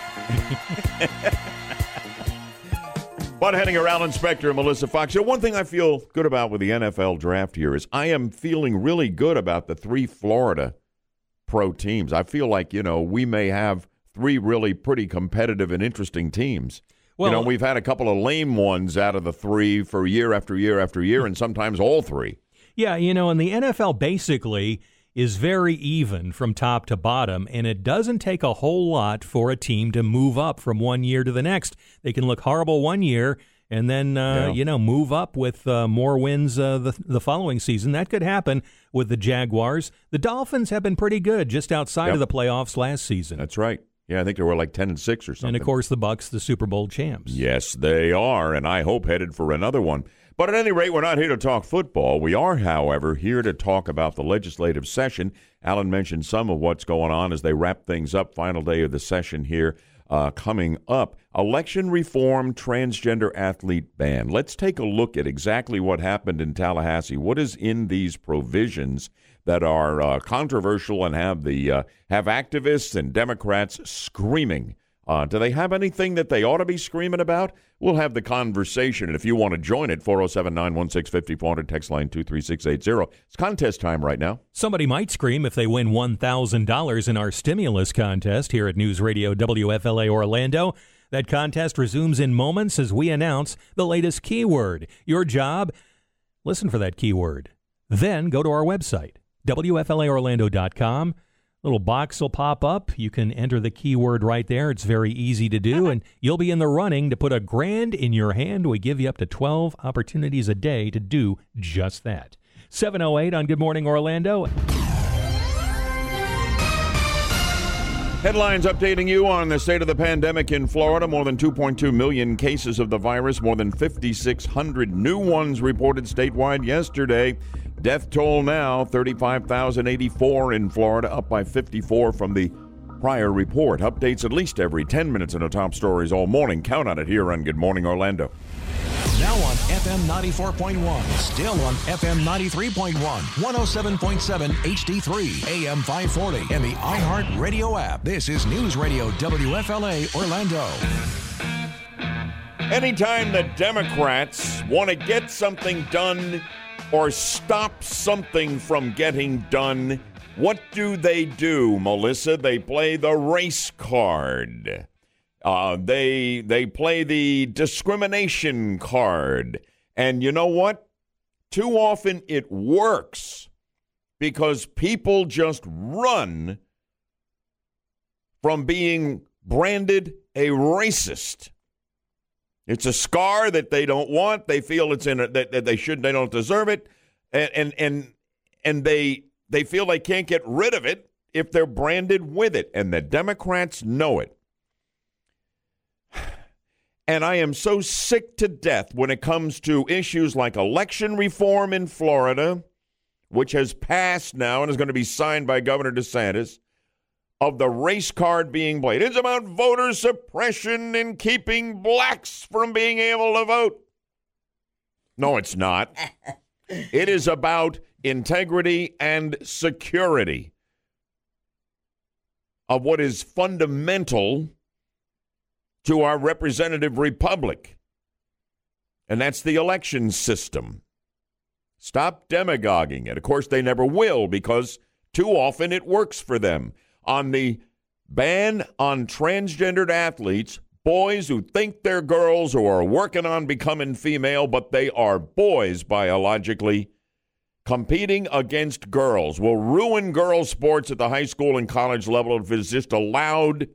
Bud Henninger, Alan Spector, and Melissa Fox. One thing I feel good about with the NFL draft here is I am feeling really good about the 3 Florida pro teams. I feel like, we may have 3 really pretty competitive and interesting teams. Well, we've had a couple of lame ones out of the 3 for year after year after year, and sometimes all 3. Yeah, and the NFL basically is very even from top to bottom, and it doesn't take a whole lot for a team to move up from one year to the next. They can look horrible one year and then, move up with more wins the following season. That could happen with the Jaguars. The Dolphins have been pretty good just outside of the playoffs last season. That's right. Yeah, I think they were like 10-6 or something. And, of course, the Bucs, the Super Bowl champs. Yes, they are, and I hope headed for another one. But at any rate, we're not here to talk football. We are, however, here to talk about the legislative session. Alan mentioned some of what's going on as they wrap things up. Final day of the session here coming up. Election reform, transgender athlete ban. Let's take a look at exactly what happened in Tallahassee. What is in these provisions that are controversial and have activists and Democrats screaming? Do they have anything that they ought to be screaming about? We'll have the conversation, and if you want to join it, 407-916-5400, text line 23680. It's contest time right now. Somebody might scream if they win $1,000 in our stimulus contest here at News Radio WFLA Orlando. That contest resumes in moments as we announce the latest keyword. Your job, listen for that keyword. Then go to our website, WFLAOrlando.com. Little box will pop up. You can enter the keyword right there. It's very easy to do, and you'll be in the running to put $1,000 in your hand. We give you up to 12 opportunities a day to do just that. 7:08 on Good Morning Orlando. Headlines updating you on the state of the pandemic in Florida. More than 2.2 million cases of the virus. More than 5,600 new ones reported statewide yesterday. Death toll now, 35,084 in Florida, up by 54 from the prior report. Updates at least every 10 minutes in the top stories all morning. Count on it here on Good Morning Orlando. Now on FM 94.1, still on FM 93.1, 107.7 HD3, AM 540, and the iHeart Radio app. This is News Radio WFLA Orlando. Anytime the Democrats want to get something done or stop something from getting done, what do, Melissa? They play the race card. They play the discrimination card. And you know what? Too often it works because people just run from being branded a racist. It's a scar that they don't want. They feel it's that they don't deserve it, and they feel they can't get rid of it if they're branded with it. And the Democrats know it. And I am so sick to death when it comes to issues like election reform in Florida, which has passed now and is going to be signed by Governor DeSantis, of the race card being played. It's about voter suppression and keeping blacks from being able to vote. No, it's not. It is about integrity and security of what is fundamental to our representative republic, and that's the election system. Stop demagoguing it. Of course, they never will because too often it works for them. On the ban on transgendered athletes, boys who think they're girls or are working on becoming female, but they are boys biologically, competing against girls will ruin girls' sports at the high school and college level if it's just allowed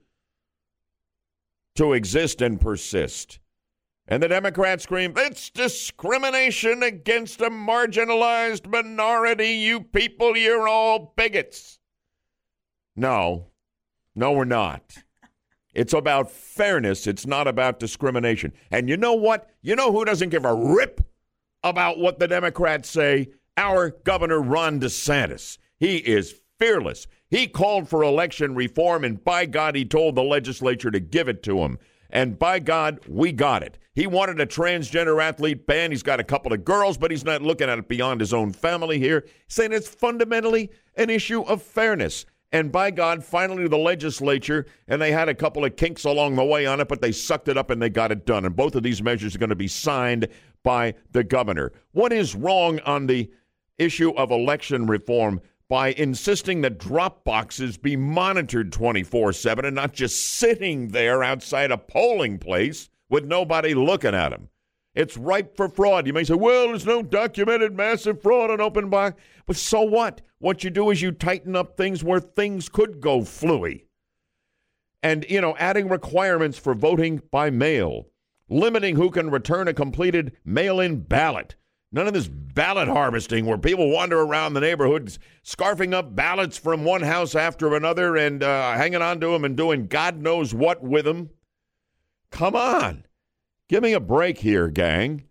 to exist and persist. And the Democrats scream, it's discrimination against a marginalized minority. You people, you're all bigots. No, we're not. It's about fairness. It's not about discrimination. And you know what? You know who doesn't give a rip about what the Democrats say? Our Governor Ron DeSantis. He is fearless. He called for election reform, and by God, he told the legislature to give it to him. And by God, we got it. He wanted a transgender athlete ban. He's got a couple of girls, but he's not looking at it beyond his own family here, saying it's fundamentally an issue of fairness. And by God, finally the legislature, and they had a couple of kinks along the way on it, but they sucked it up and they got it done. And both of these measures are going to be signed by the governor. What is wrong on the issue of election reform by insisting that drop boxes be monitored 24/7 and not just sitting there outside a polling place with nobody looking at them? It's ripe for fraud. You may say, well, there's no documented massive fraud on open box. But so what? What you do is you tighten up things where things could go fluey. And, adding requirements for voting by mail, limiting who can return a completed mail-in ballot. None of this ballot harvesting where people wander around the neighborhoods scarfing up ballots from one house after another and hanging on to them and doing God knows what with them. Come on. Give me a break here, gang.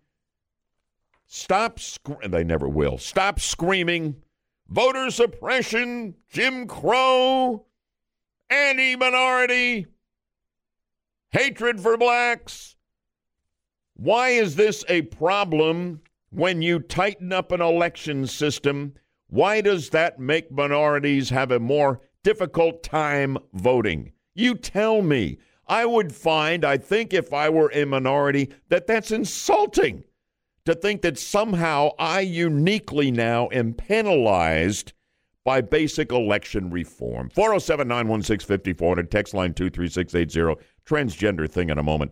They never will. Stop screaming voter suppression, Jim Crow, anti-minority, hatred for blacks. Why is this a problem when you tighten up an election system? Why does that make minorities have a more difficult time voting? You tell me. I would find, I think if I were a minority, that's insulting to think that somehow I uniquely now am penalized by basic election reform. 407-916-5400, text line 23680, transgender thing in a moment.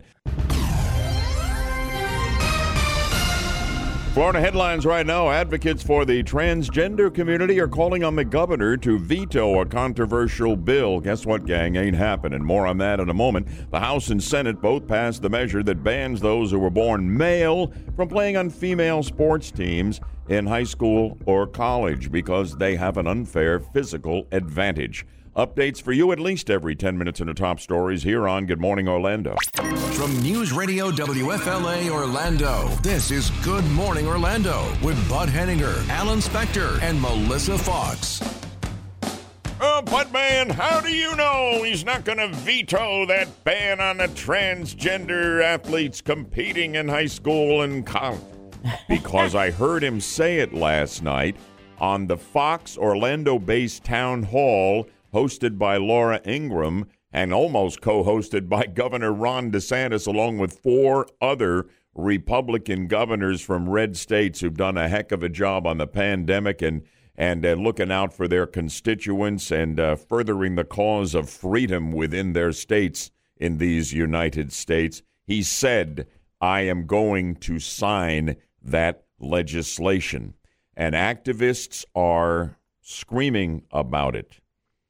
Florida headlines right now. Advocates for the transgender community are calling on the governor to veto a controversial bill. Guess what, gang? Ain't happening. More on that in a moment. The House and Senate both passed the measure that bans those who were born male from playing on female sports teams in high school or college because they have an unfair physical advantage. Updates for you at least every 10 minutes in the top stories here on Good Morning Orlando. From News Radio WFLA Orlando, this is Good Morning Orlando with Bud Henninger, Alan Spector, and Melissa Fox. Oh, Bud Man, how do you know he's not going to veto that ban on the transgender athletes competing in high school and college? Because I heard him say it last night on the Fox Orlando-based town hall hosted by Laura Ingraham and almost co-hosted by Governor Ron DeSantis, along with 4 other Republican governors from red states who've done a heck of a job on the pandemic and looking out for their constituents and furthering the cause of freedom within their states in these United States. He said, I am going to sign that legislation. And activists are screaming about it.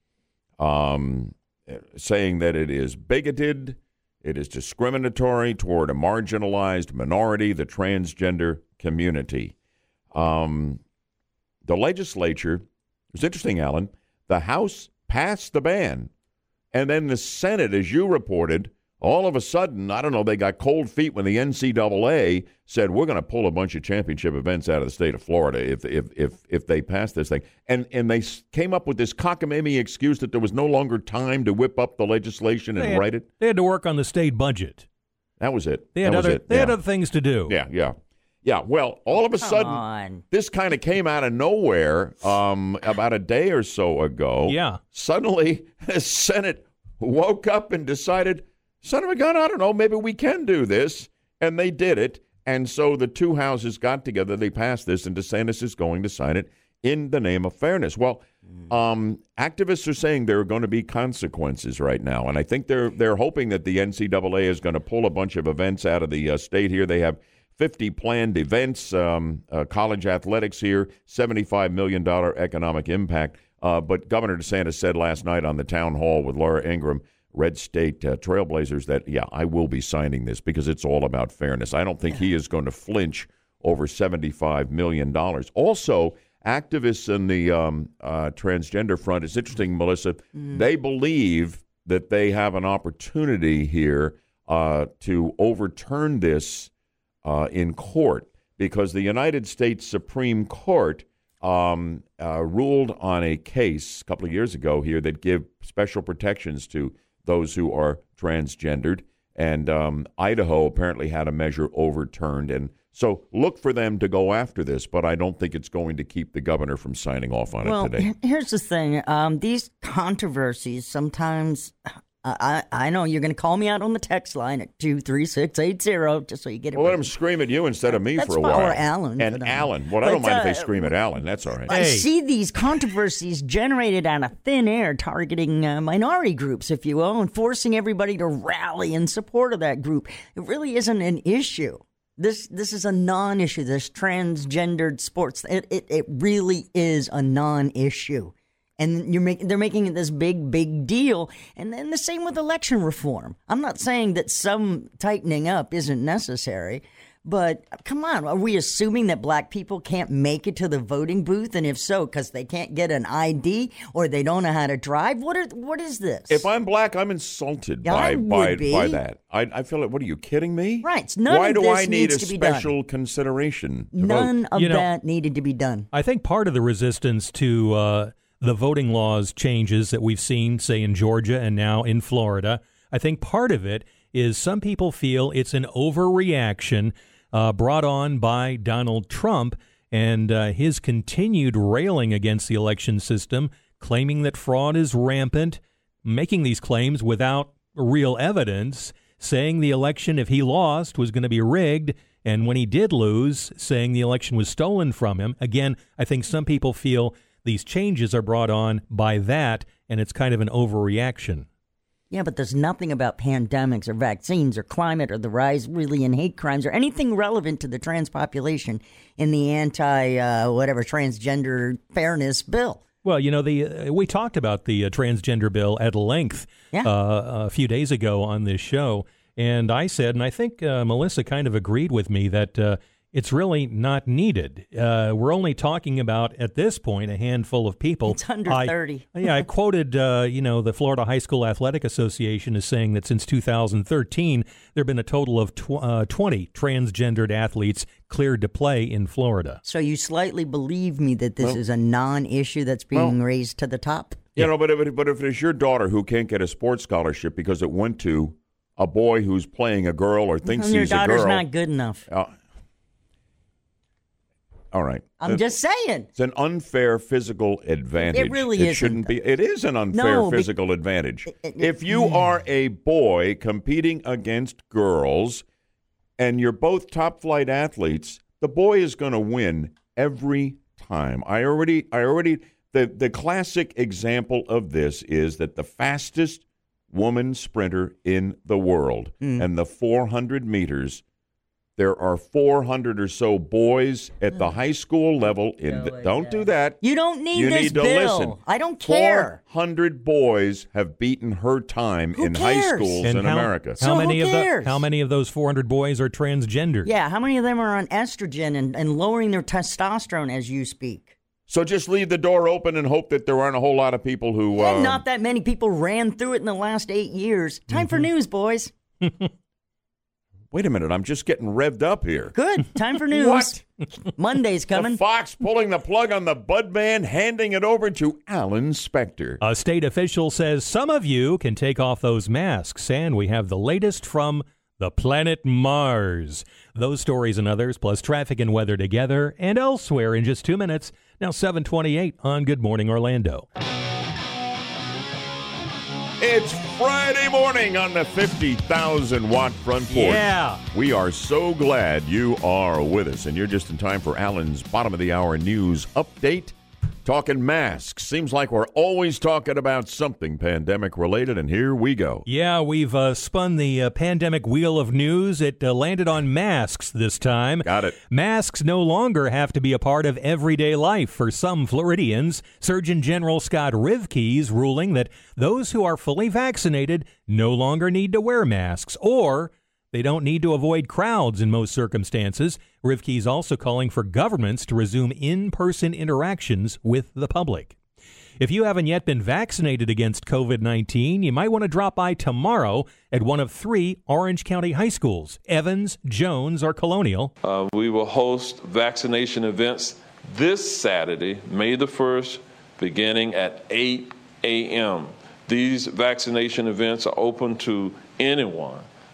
Saying that it is bigoted, it is discriminatory toward a marginalized minority, the transgender community. The legislature, it's interesting, Alan, the House passed the ban, and then the Senate, as you reported, all of a sudden, I don't know, they got cold feet when the NCAA said, we're going to pull a bunch of championship events out of the state of Florida if they pass this thing. And they came up with this cockamamie excuse that there was no longer time to whip up the legislation and write it. They had to work on the state budget. That was it. They had other things to do. Yeah, well, all of a sudden, this kind of came out of nowhere about a day or so ago. Yeah. Suddenly, the Senate woke up and decided, son of a gun, I don't know, maybe we can do this. And they did it. And so the two houses got together, they passed this, and DeSantis is going to sign it in the name of fairness. Well, activists are saying there are going to be consequences right now. And I think they're hoping that the NCAA is going to pull a bunch of events out of the state here. They have 50 planned events, college athletics here, $75 million economic impact. But Governor DeSantis said last night on the town hall with Laura Ingraham, Red State Trailblazers, that, I will be signing this because it's all about fairness. I don't think he is going to flinch over $75 million. Also, activists in the transgender front, it's interesting, Melissa, they believe that they have an opportunity here to overturn this in court because the United States Supreme Court ruled on a case a couple of years ago here that give special protections to those who are transgendered. And Idaho apparently had a measure overturned, and So look for them to go after this, but I don't think it's going to keep the governor from signing off on it today. Here's the thing. These controversies sometimes, I know you're going to call me out on the text line at 23680, just so you get it. Well, let them scream at you instead of me for a while. Or Alan. And Alan. Well, I don't mind if they scream at Alan. That's all right. I see these controversies generated out of thin air, targeting minority groups, if you will, and forcing everybody to rally in support of that group. It really isn't an issue. This is a non-issue. This transgendered sports, it really is a non-issue. And they're making it this big deal. And then the same with election reform. I'm not saying that some tightening up isn't necessary, but come on, are we assuming that black people can't make it to the voting booth? And if so, because they can't get an ID or they don't know how to drive? What is this? If I'm black, I'm insulted by that. I feel like, what are you kidding me? Right. Why do I need a special consideration to None vote? of that needed to be done. I think part of the resistance to the voting laws changes that we've seen, say, in Georgia and now in Florida, I think part of it is some people feel it's an overreaction brought on by Donald Trump and his continued railing against the election system, claiming that fraud is rampant, making these claims without real evidence, saying the election, if he lost, was going to be rigged, and when he did lose, saying the election was stolen from him. Again, I think some people feel these changes are brought on by that, and it's kind of an overreaction. Yeah, but there's nothing about pandemics or vaccines or climate or the rise really in hate crimes or anything relevant to the trans population in the transgender fairness bill. Well, we talked about the transgender bill at length a few days ago on this show, and I said, and I think Melissa kind of agreed with me, that it's really not needed. We're only talking about, at this point, a handful of people. It's under 30. I quoted, the Florida High School Athletic Association is saying that since 2013, there have been a total of 20 transgendered athletes cleared to play in Florida. So you slightly believe me that this is a non-issue that's being raised to the top? But if it's your daughter who can't get a sports scholarship because it went to a boy who's playing a girl or thinks he's a girl. Your daughter's not good enough. All right. I'm just saying. It's an unfair physical advantage. It really isn't. Shouldn't be. It is an unfair physical advantage. If you are a boy competing against girls and you're both top flight athletes, the boy is going to win every time. The classic example of this is that the fastest woman sprinter in the world and the 400 meters, there are 400 or so boys at the high school level. Don't do that. You don't need this need to bill. Listen. I don't care. 400 boys have beaten her time in high schools in America. How many of those 400 boys are transgender? Yeah, how many of them are on estrogen and lowering their testosterone as you speak? So just leave the door open and hope that there aren't a whole lot of people who... not that many people ran through it in the last 8 years. Time for news, boys. Wait a minute, I'm just getting revved up here. Good. Time for news. What? Monday's coming. The Fox pulling the plug on the Bud Man, handing it over to Alan Spector. A state official says some of you can take off those masks, and we have the latest from the planet Mars. Those stories and others, plus traffic and weather together and elsewhere in just 2 minutes. Now 7:28 on Good Morning Orlando. It's Friday morning on the 50,000-watt front porch. Yeah. We are so glad you are with us, and you're just in time for Alan's bottom-of-the-hour news update. Talking masks. Seems like we're always talking about something pandemic-related, and here we go. Yeah, we've spun the pandemic wheel of news. It landed on masks this time. Got it. Masks no longer have to be a part of everyday life for some Floridians. Surgeon General Scott Rivkees ruling that those who are fully vaccinated no longer need to wear masks, or they don't need to avoid crowds in most circumstances. Rivkees also calling for governments to resume in-person interactions with the public. If you haven't yet been vaccinated against COVID-19, you might want to drop by tomorrow at one of 3 Orange County high schools, Evans, Jones, or Colonial. We will host vaccination events this Saturday, May the 1st, beginning at 8 a.m. These vaccination events are open to anyone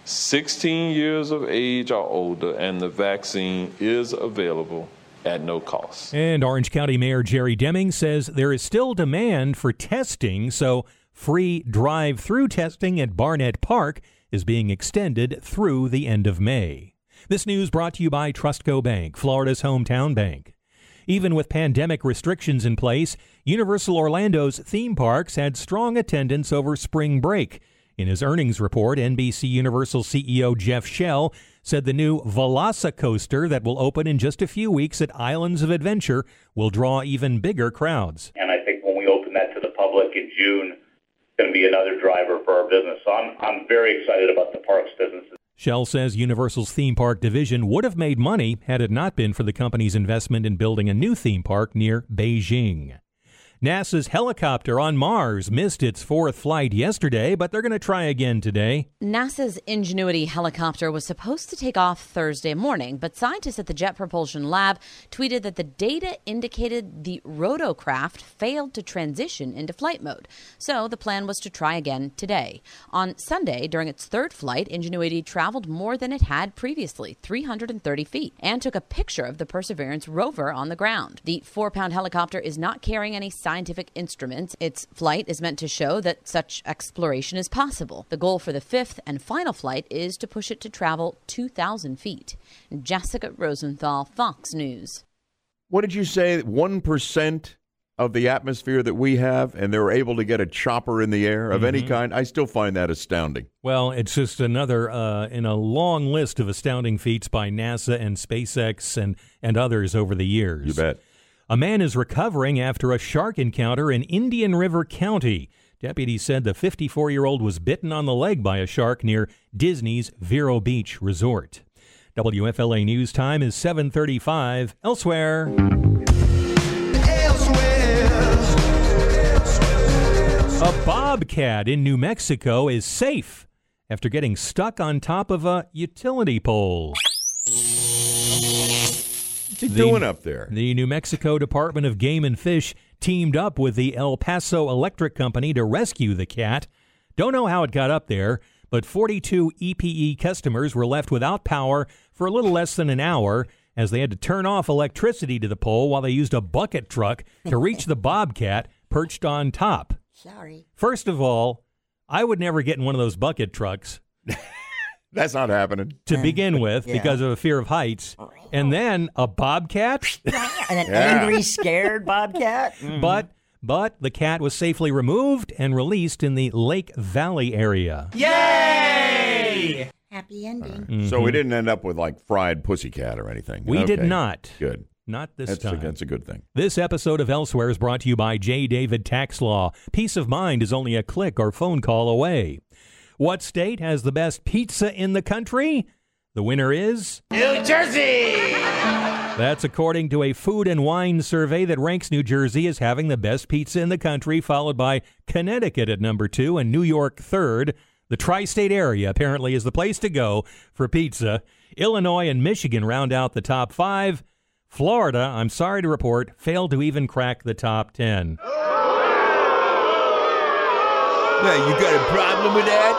16 years of age or older, and the vaccine is available at no cost. And Orange County Mayor Jerry Deming says there is still demand for testing, so free drive-through testing at Barnett Park is being extended through the end of May. This news brought to you by Trustco Bank, Florida's hometown bank. Even with pandemic restrictions in place, Universal Orlando's theme parks had strong attendance over spring break. In his earnings report, NBC Universal CEO Jeff Shell said the new Velocicoaster that will open in just a few weeks at Islands of Adventure will draw even bigger crowds. And I think when we open that to the public in June, it's going to be another driver for our business. So I'm very excited about the parks business. Shell says Universal's theme park division would have made money had it not been for the company's investment in building a new theme park near Beijing. NASA's helicopter on Mars missed its fourth flight yesterday, but they're going to try again today. NASA's Ingenuity helicopter was supposed to take off Thursday morning, but scientists at the Jet Propulsion Lab tweeted that the data indicated the rotocraft failed to transition into flight mode. So the plan was to try again today. On Sunday, during its third flight, Ingenuity traveled more than it had previously, 330 feet, and took a picture of the Perseverance rover on the ground. The 4-pound helicopter is not carrying any scientific instruments. Its flight is meant to show that such exploration is possible. The goal for the fifth and final flight is to push it to travel 2,000 feet. Jessica Rosenthal, Fox News. What did you say? 1% of the atmosphere that we have, and they're able to get a chopper in the air of any kind? I still find that astounding. Well, it's just another in a long list of astounding feats by NASA and SpaceX and others over the years. You bet. A man is recovering after a shark encounter in Indian River County. Deputies said the 54-year-old was bitten on the leg by a shark near Disney's Vero Beach Resort. WFLA News Time is 7:35. Elsewhere. A bobcat in New Mexico is safe after getting stuck on top of a utility pole. What's he doing up there? The New Mexico Department of Game and Fish teamed up with the El Paso Electric Company to rescue the cat. Don't know how it got up there, but 42 EPE customers were left without power for a little less than an hour as they had to turn off electricity to the pole while they used a bucket truck to reach the bobcat perched on top. Sorry. First of all, I would never get in one of those bucket trucks. That's not happening. To begin with, because of a fear of heights. And then a bobcat. An angry, scared bobcat. But the cat was safely removed and released in the Lake Valley area. Yay! Happy ending. So we didn't end up with like fried pussycat or anything. We did not. Good. Not this time. That's a good thing. This episode of Elsewhere is brought to you by J. David Tax Law. Peace of mind is only a click or phone call away. What state has the best pizza in the country? The winner is New Jersey! That's according to a food and wine survey that ranks New Jersey as having the best pizza in the country, followed by Connecticut at number 2 and New York third. The tri-state area apparently is the place to go for pizza. Illinois and Michigan round out the top 5. Florida, I'm sorry to report, failed to even crack the top 10. Yeah, you got a problem with that?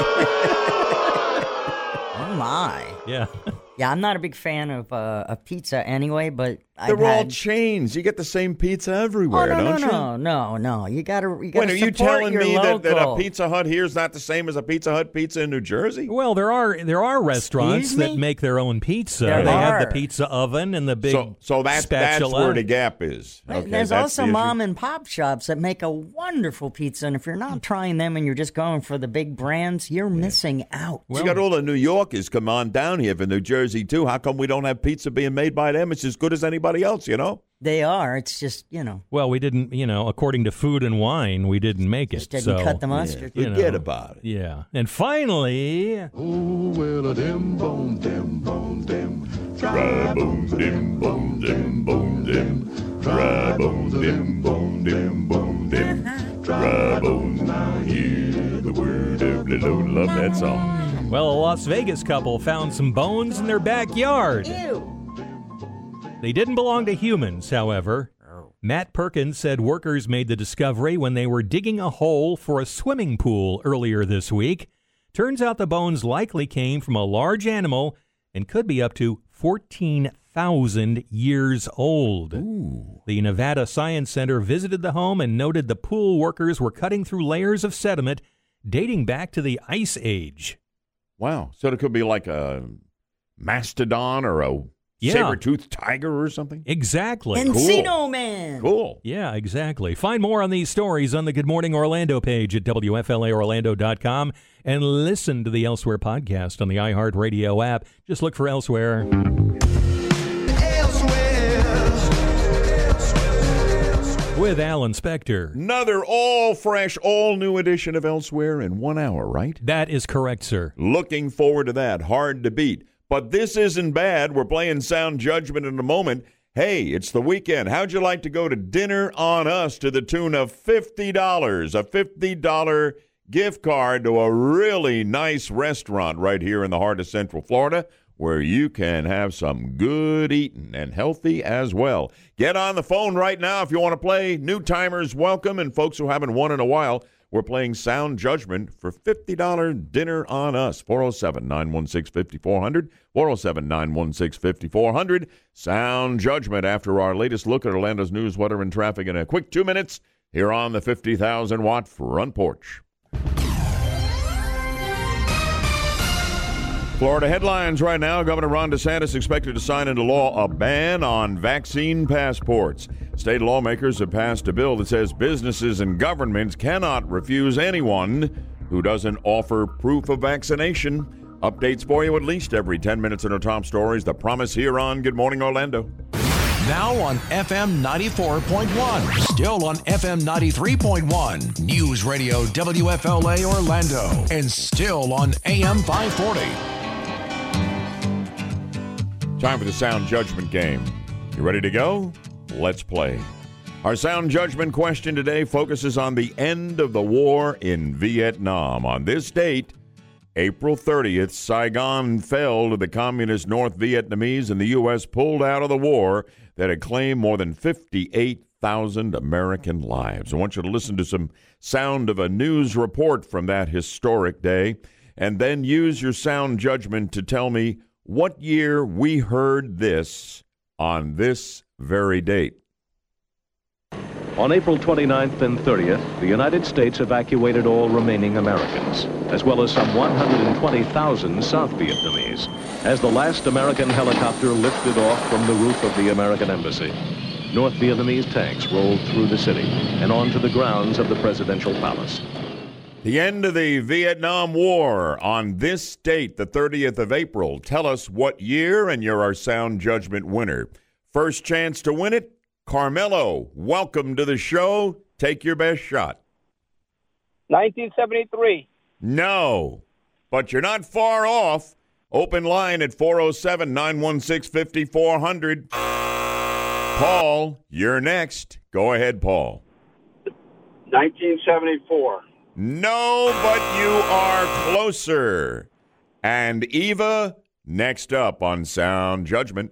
Oh, my. Yeah. Yeah, I'm not a big fan of pizza anyway, but They're all chains. You get the same pizza everywhere, don't you? No. You gotta Wait, are you support telling your me that a local. Pizza Hut here is not the same as a Pizza Hut pizza in New Jersey? Well, there are restaurants that make their own pizza. There they are. have the pizza oven and the big so that's spatula. where the gap is. Okay, There's that's also the issue. mom and pop shops that make a wonderful pizza, and if you're not trying them and you're just going for the big brands, you're missing out. You got all the New Yorkers come on down here from New Jersey, too. How come we don't have pizza being made by them? It's as good as anybody else, you know? They are. It's just, Well, we didn't, according to Food and Wine, we didn't make it. Just didn't cut the mustard. Yeah, forget about it. Yeah. And finally... Oh, well, a dim bone, dim bone, dim. Dry bones, dim bones, dim bones, dim. Dry bones, dim bones, dim bones, dim. Dry bones, now hear the word of the Lord. Love that song. Well, a Las Vegas couple found some bones in their backyard. Ew. They didn't belong to humans, however. Matt Perkins said workers made the discovery when they were digging a hole for a swimming pool earlier this week. Turns out the bones likely came from a large animal and could be up to 14,000 years old. Ooh. The Nevada Science Center visited the home and noted the pool workers were cutting through layers of sediment dating back to the Ice Age. Wow. So it could be like a mastodon or a saber-toothed tiger or something? Exactly. Encino Man. Cool. Yeah, exactly. Find more on these stories on the Good Morning Orlando page at WFLAOrlando.com and listen to the Elsewhere podcast on the iHeartRadio app. Just look for Elsewhere. With Alan Spector. Another all-fresh, all-new edition of Elsewhere in 1 hour, right? That is correct, sir. Looking forward to that. Hard to beat. But this isn't bad. We're playing Sound Judgment in a moment. Hey, it's the weekend. How'd you like to go to dinner on us to the tune of $50? A $50 gift card to a really nice restaurant right here in the heart of Central Florida, where you can have some good eating and healthy as well. Get on the phone right now if you want to play. New timers welcome, and folks who haven't won in a while, we're playing Sound Judgment for $50 dinner on us. 407-916-5400, 407-916-5400. Sound Judgment after our latest look at Orlando's news, weather, and traffic in a quick 2 minutes here on the 50,000-watt front porch. Florida headlines right now. Governor Ron DeSantis expected to sign into law a ban on vaccine passports. State lawmakers have passed a bill that says businesses and governments cannot refuse anyone who doesn't offer proof of vaccination. Updates for you at least every 10 minutes in our top stories. The promise here on Good Morning Orlando. Now on FM 94.1. Still on FM 93.1. News Radio WFLA Orlando. And still on AM 540. Time for the Sound Judgment game. You ready to go? Let's play. Our Sound Judgment question today focuses on the end of the war in Vietnam. On this date, April 30th, Saigon fell to the communist North Vietnamese and the U.S. pulled out of the war that had claimed more than 58,000 American lives. I want you to listen to some sound of a news report from that historic day and then use your sound judgment to tell me what year we heard this on this very date. On April 29th and 30th, the United States evacuated all remaining Americans, as well as some 120,000 South Vietnamese, as the last American helicopter lifted off from the roof of the American embassy. North Vietnamese tanks rolled through the city and onto the grounds of the presidential palace. The end of the Vietnam War on this date, the 30th of April. Tell us what year, and you're our Sound Judgment winner. First chance to win it, Carmelo. Welcome to the show. Take your best shot. 1973. No, but you're not far off. Open line at 407-916-5400. Paul, you're next. Go ahead, Paul. 1974. No, but you are closer. And Eva, next up on Sound Judgment.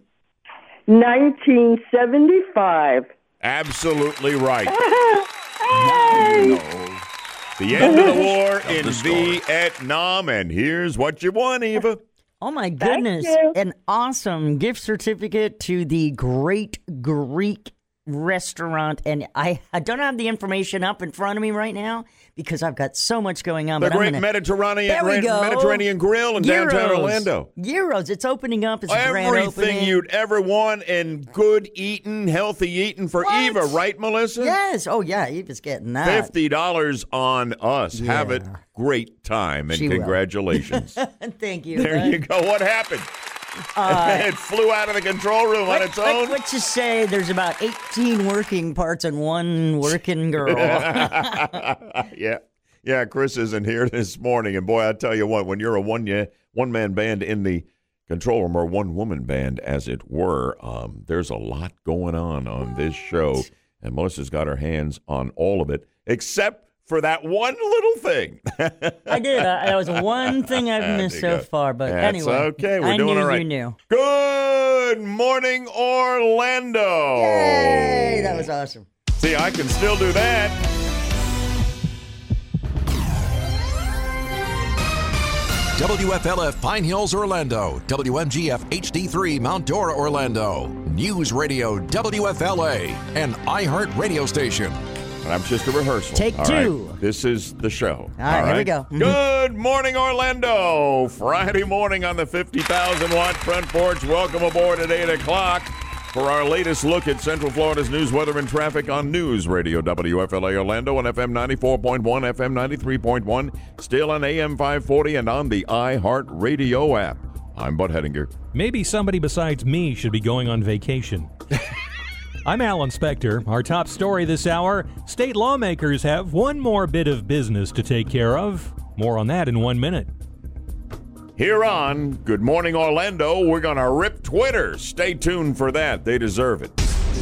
1975. Absolutely right. Now you know. The end of the war in Vietnam, and here's what you won, Eva. Oh, my goodness. An awesome gift certificate to the Great Greek Restaurant. And I don't have the information up in front of me right now because I've got so much going on. The Great Mediterranean Grill in downtown Orlando. Gyros. It's opening up. It's a grand opening. Everything you'd ever want and good eating, healthy eating for Eva, right, Melissa? Yes. Oh, yeah. Eva's getting that. $50 on us. Yeah. Have it. Great time. And congratulations. Thank you. There you go. What happened? It flew out of the control room on its own. Let's just say there's about 18 working parts and one working girl. Yeah, Chris isn't here this morning. And boy, I tell you what, when you're a one-man band in the control room, or one-woman band, as it were, there's a lot going on this show. And Melissa's got her hands on all of it, except for that one little thing. I did. That was one thing I've missed so far. But anyway, okay. We're doing all right. You knew. Good morning, Orlando. Yay! That was awesome. See, I can still do that. WFLF Pine Hills, Orlando. WMGF HD3 Mount Dora, Orlando. News Radio WFLA, an iHeart radio station. And I'm just a rehearsal. Take two. Right. This is the show. All right, here we go. Good morning, Orlando. Friday morning on the 50,000-watt front porch. Welcome aboard at 8 o'clock for our latest look at Central Florida's news, weather, and traffic on News Radio WFLA Orlando on FM 94.1, FM 93.1, still on AM 540 and on the iHeart Radio app. I'm Bud Hettinger. Maybe somebody besides me should be going on vacation. I'm Alan Spector. Our top story this hour, state lawmakers have one more bit of business to take care of. More on that in 1 minute. Here on Good Morning Orlando, we're going to rip Twitter. Stay tuned for that. They deserve it.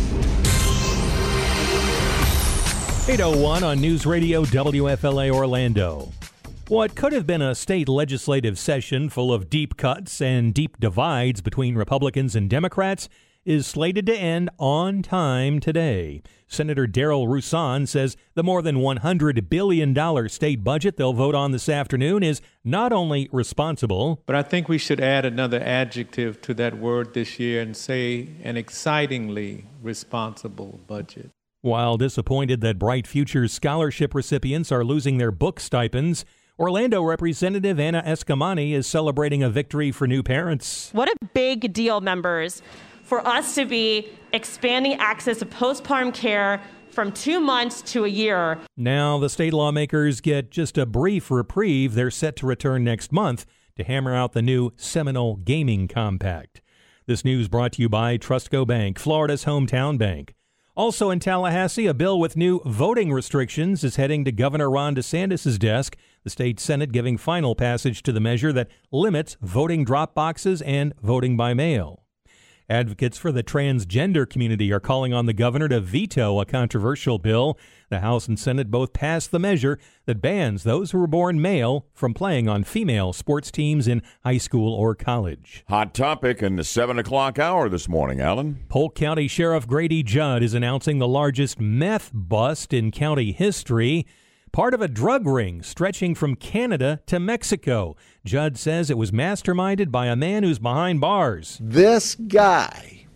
8:01 on News Radio WFLA Orlando. What could have been a state legislative session full of deep cuts and deep divides between Republicans and Democrats is slated to end on time today. Senator Darrell Roussan says the more than $100 billion state budget they'll vote on this afternoon is not only responsible, but I think we should add another adjective to that word this year and say an excitingly responsible budget. While disappointed that Bright Futures scholarship recipients are losing their book stipends, Orlando Representative Anna Escamani is celebrating a victory for new parents. What a big deal, members, for us to be expanding access to postpartum care from 2 months to a year. Now the state lawmakers get just a brief reprieve. They're set to return next month to hammer out the new Seminole Gaming Compact. This news brought to you by Trustco Bank, Florida's hometown bank. Also in Tallahassee, a bill with new voting restrictions is heading to Governor Ron DeSantis' desk. The state Senate giving final passage to the measure that limits voting drop boxes and voting by mail. Advocates for the transgender community are calling on the governor to veto a controversial bill. The House and Senate both passed the measure that bans those who were born male from playing on female sports teams in high school or college. Hot topic in the 7 o'clock hour this morning, Alan. Polk County Sheriff Grady Judd is announcing the largest meth bust in county history. Part of a drug ring stretching from Canada to Mexico. Judd says it was masterminded by a man who's behind bars. This guy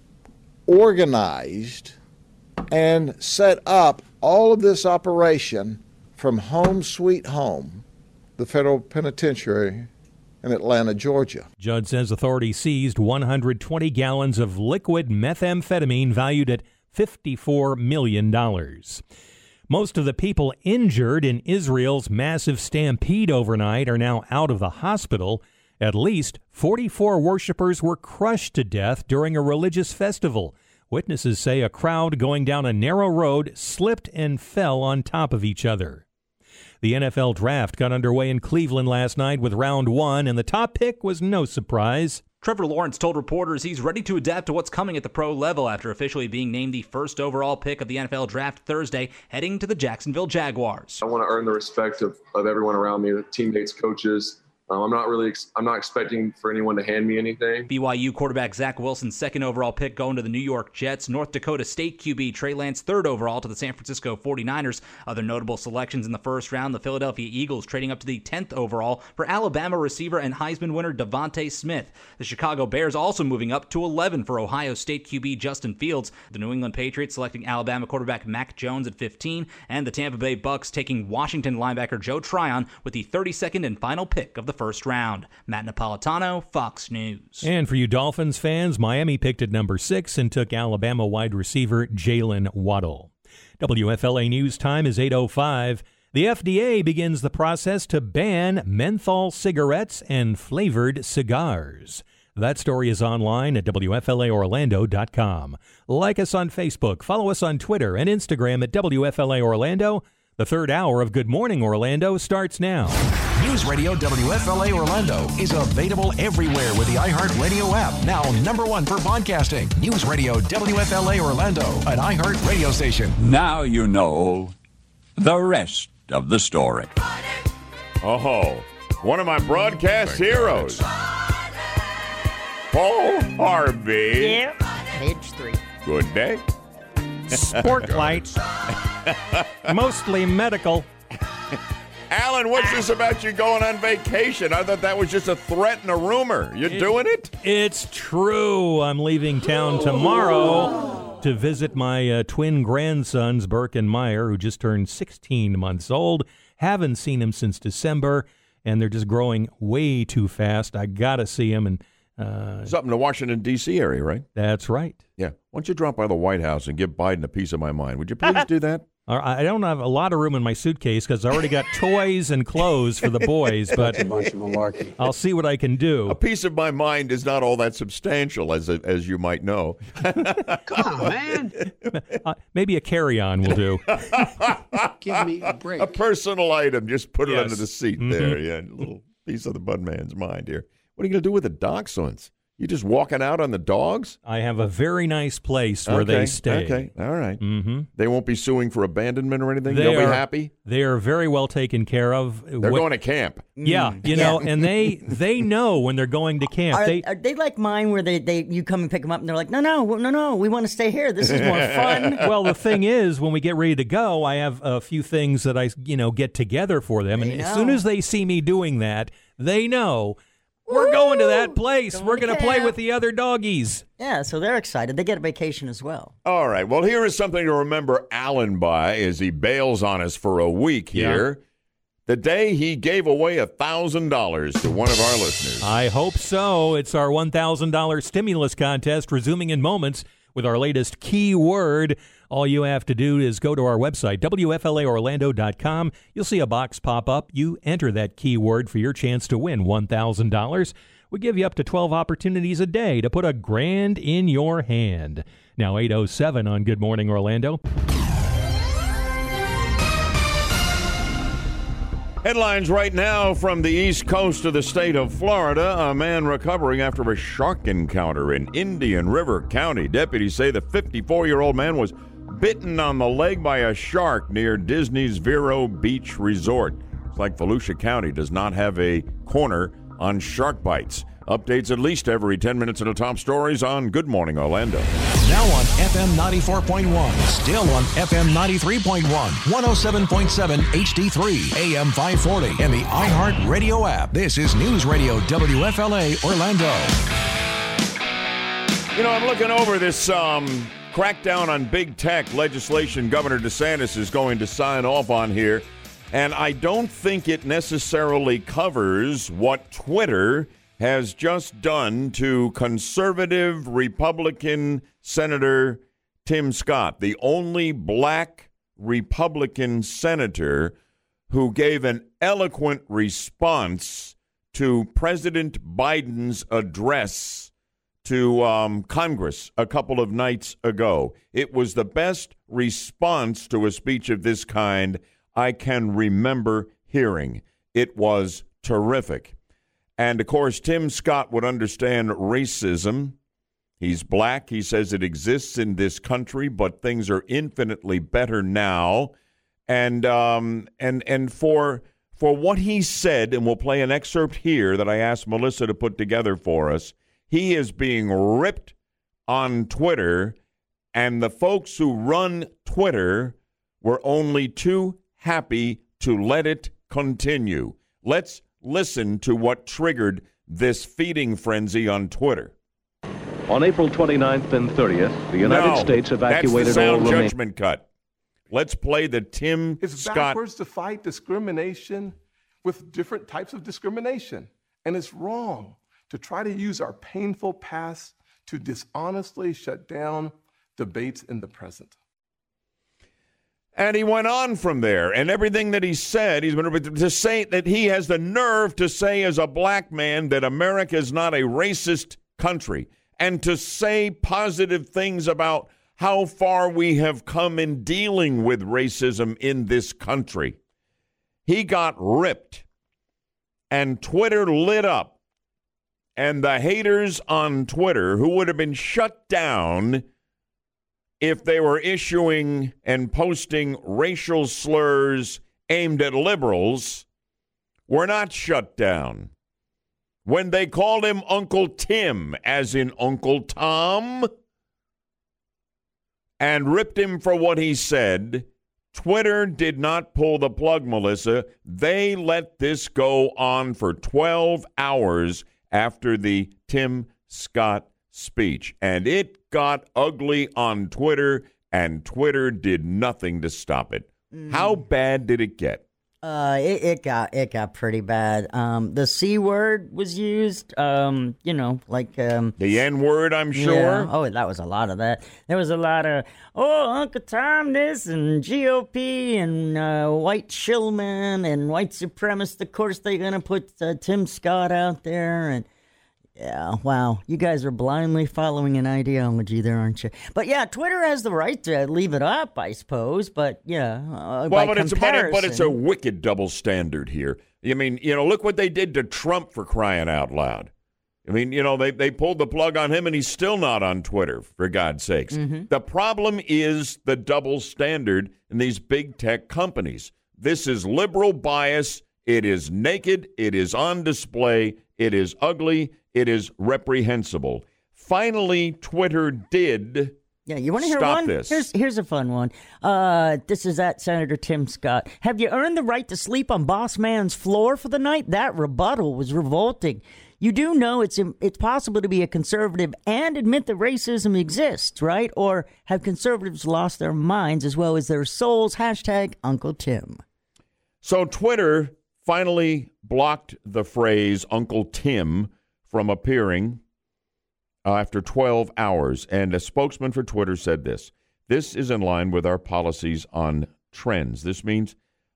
organized and set up all of this operation from Home Sweet Home, the federal penitentiary in Atlanta, Georgia. Judd says authorities seized 120 gallons of liquid methamphetamine valued at $54 million. Most of the people injured in Israel's massive stampede overnight are now out of the hospital. At least 44 worshipers were crushed to death during a religious festival. Witnesses say a crowd going down a narrow road slipped and fell on top of each other. The NFL draft got underway in Cleveland last night with round 1, and the top pick was no surprise. Trevor Lawrence told reporters he's ready to adapt to what's coming at the pro level after officially being named the first overall pick of the NFL draft Thursday, heading to the Jacksonville Jaguars. I want to earn the respect of everyone around me, the teammates, coaches. I'm not expecting for anyone to hand me anything. BYU quarterback Zach Wilson, second overall pick, going to the New York Jets. North Dakota State QB Trey Lance, third overall to the San Francisco 49ers. Other notable selections in the first round, the Philadelphia Eagles trading up to the 10th overall for Alabama receiver and Heisman winner Devontae Smith. The Chicago Bears also moving up to 11 for Ohio State QB Justin Fields. The New England Patriots selecting Alabama quarterback Mac Jones at 15. And the Tampa Bay Bucks taking Washington linebacker Joe Tryon with the 32nd and final pick of the first round. Matt Napolitano, Fox News. And for you Dolphins fans, Miami picked at number 6 and took Alabama wide receiver Jalen Waddle. WFLA News time is 8:05. The FDA begins the process to ban menthol cigarettes and flavored cigars. That story is online at WFLAOrlando.com. Like us on Facebook, follow us on Twitter and Instagram at WFLA Orlando. The third hour of Good Morning Orlando starts now. News Radio WFLA Orlando is available everywhere with the iHeartRadio app. Now #1 for podcasting. News Radio WFLA Orlando, an iHeart radio station. Now you know the rest of the story. Oh, one of my broadcast heroes. Paul Harvey. Yeah. Page 3. Good day. Sport lights. Mostly medical. Alan, what's this about you going on vacation? I thought that was just a threat and a rumor. You're doing it? It's true. I'm leaving town tomorrow to visit my twin grandsons, Burke and Meyer, who just turned 16 months old. Haven't seen him since December, and they're just growing way too fast. I got to see him. And it's up in the Washington, D.C. area, right? That's right. Yeah. Why don't you drop by the White House and give Biden a piece of my mind? Would you please do that? I don't have a lot of room in my suitcase because I already got toys and clothes for the boys, but That's a bunch of malarkey. I'll see what I can do. A piece of my mind is not all that substantial, as you might know. Come on, man. Maybe a carry-on will do. Give me a break. A personal item. Just put it under the seat Mm-hmm. there. Yeah, a little piece of the Budman's mind here. What are you going to do with the dachshunds? You just walking out on the dogs? I have a very nice place where they stay. Okay, all right. Mm-hmm. They won't be suing for abandonment or anything? They'll be happy? They are very well taken care of. They're going to camp. Yeah, know, and they know when they're going to camp. Are they like mine where you come and pick them up and they're like, no, we want to stay here. This is more fun. Well, the thing is, when we get ready to go, I have a few things that I get together for them. And as soon as they see me doing that, they know we're going to that place. We're going to play with the other doggies. Yeah, so they're excited. They get a vacation as well. All right. Well, here is something to remember Alan by as he bails on us for a week here. Yeah. The day he gave away $1,000 to one of our listeners. I hope so. It's our $1,000 stimulus contest resuming in moments with our latest keyword. All you have to do is go to our website, WFLAOrlando.com. You'll see a box pop up. You enter that keyword for your chance to win $1,000. We give you up to 12 opportunities a day to put $1,000 in your hand. Now 8:07 on Good Morning Orlando. Headlines right now from the east coast of the state of Florida. A man recovering after a shark encounter in Indian River County. Deputies say the 54-year-old man was bitten on the leg by a shark near Disney's Vero Beach Resort. It's like Volusia County does not have a corner on shark bites. Updates at least every 10 minutes in the top stories on Good Morning Orlando. Now on FM 94.1, still on FM 93.1, 107.7 HD3, AM 540, and the iHeart Radio app. This is News Radio WFLA Orlando. You know, I'm looking over this crackdown on big tech legislation Governor DeSantis is going to sign off on here, and I don't think it necessarily covers what Twitter has just done to conservative Republican Senator Tim Scott, the only black Republican senator who gave an eloquent response to President Biden's address to Congress a couple of nights ago. It was the best response to a speech of this kind I can remember hearing. It was terrific. And, of course, Tim Scott would understand racism. He's black. He says it exists in this country, but things are infinitely better now. And for what he said, and we'll play an excerpt here that I asked Melissa to put together for us, he is being ripped on Twitter, and the folks who run Twitter were only too happy to let it continue. Let's listen to what triggered this feeding frenzy on Twitter. On April 29th and 30th, the United States evacuated that's the sound all judgment cut. Let's play the Tim It's Scott. backwards to fight discrimination with different types of discrimination. And it's wrong to try to use our painful past to dishonestly shut down debates in the present. And he went on from there, and everything that he said, he's been to say that he has the nerve to say as a black man that America is not a racist country, and to say positive things about how far we have come in dealing with racism in this country. He got ripped, and Twitter lit up, and the haters on Twitter, who would have been shut down if they were issuing and posting racial slurs aimed at liberals, were not shut down. When they called him Uncle Tim, as in Uncle Tom, and ripped him for what he said, Twitter did not pull the plug, Melissa. They let this go on for 12 hours after the Tim Scott speech. And it got ugly on Twitter, and Twitter did nothing to stop it. How bad did it get? It got pretty bad. The C word was used. The N word, I'm sure. Yeah. Oh, that was a lot of that. There was a lot of Uncle Tom this and GOP and white shillmen and white supremacists. Of course, they're gonna put Tim Scott out there and. Yeah, wow. You guys are blindly following an ideology there, aren't you? But yeah, Twitter has the right to leave it up, I suppose. But yeah, but it's a wicked double standard here. I mean, look what they did to Trump, for crying out loud. I mean, they pulled the plug on him, and he's still not on Twitter, for God's sakes. Mm-hmm. The problem is the double standard in these big tech companies. This is liberal bias. It is naked. It is on display. It is ugly. It is reprehensible. Finally, Twitter did. Yeah, you want to hear stop one? This. Here's a fun one. This is at Senator Tim Scott. Have you earned the right to sleep on Boss Man's floor for the night? That rebuttal was revolting. You do know it's possible to be a conservative and admit that racism exists, right? Or have conservatives lost their minds as well as their souls? Hashtag Uncle Tim. So Twitter finally blocked the phrase Uncle Tim from appearing after 12 hours. And a spokesman for Twitter said this. This is in line with our policies on trends. This means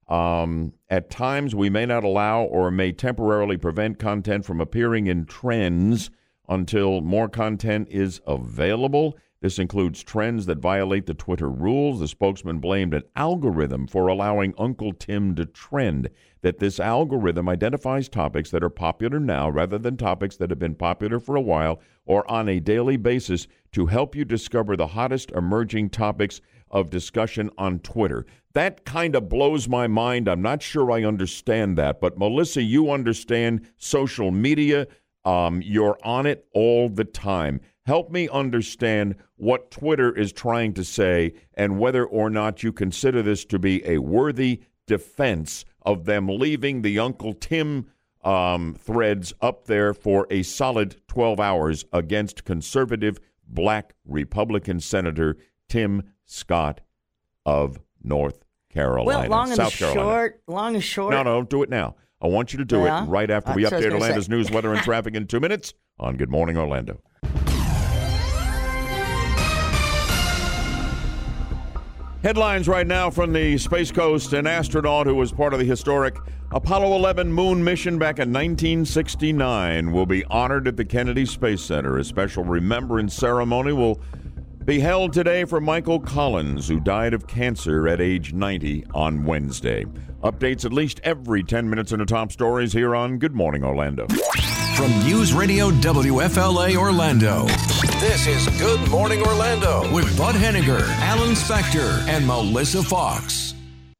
at times we may not allow or may temporarily prevent content from appearing in trends until more content is available. This includes trends that violate the Twitter rules. The spokesman blamed an algorithm for allowing Uncle Tim to trend, that this algorithm identifies topics that are popular now rather than topics that have been popular for a while or on a daily basis to help you discover the hottest emerging topics of discussion on Twitter. That kind of blows my mind. I'm not sure I understand that. But, Melissa, you understand social media. You're on it all the time. Help me understand what Twitter is trying to say and whether or not you consider this to be a worthy defense of them leaving the Uncle Tim threads up there for a solid 12 hours against conservative black Republican Senator Tim Scott of North Carolina. Well, long and short. No, do it now. I want you to do it right after we update Orlando's news, weather, and traffic in 2 minutes on Good Morning Orlando. Headlines right now from the Space Coast. An astronaut who was part of the historic Apollo 11 moon mission back in 1969 will be honored at the Kennedy Space Center. A special remembrance ceremony will be held today for Michael Collins, who died of cancer at age 90 on Wednesday. Updates at least every 10 minutes in the top stories here on Good Morning Orlando. From News Radio WFLA Orlando, this is Good Morning Orlando with Bud Henniger, Alan Spector, and Melissa Fox.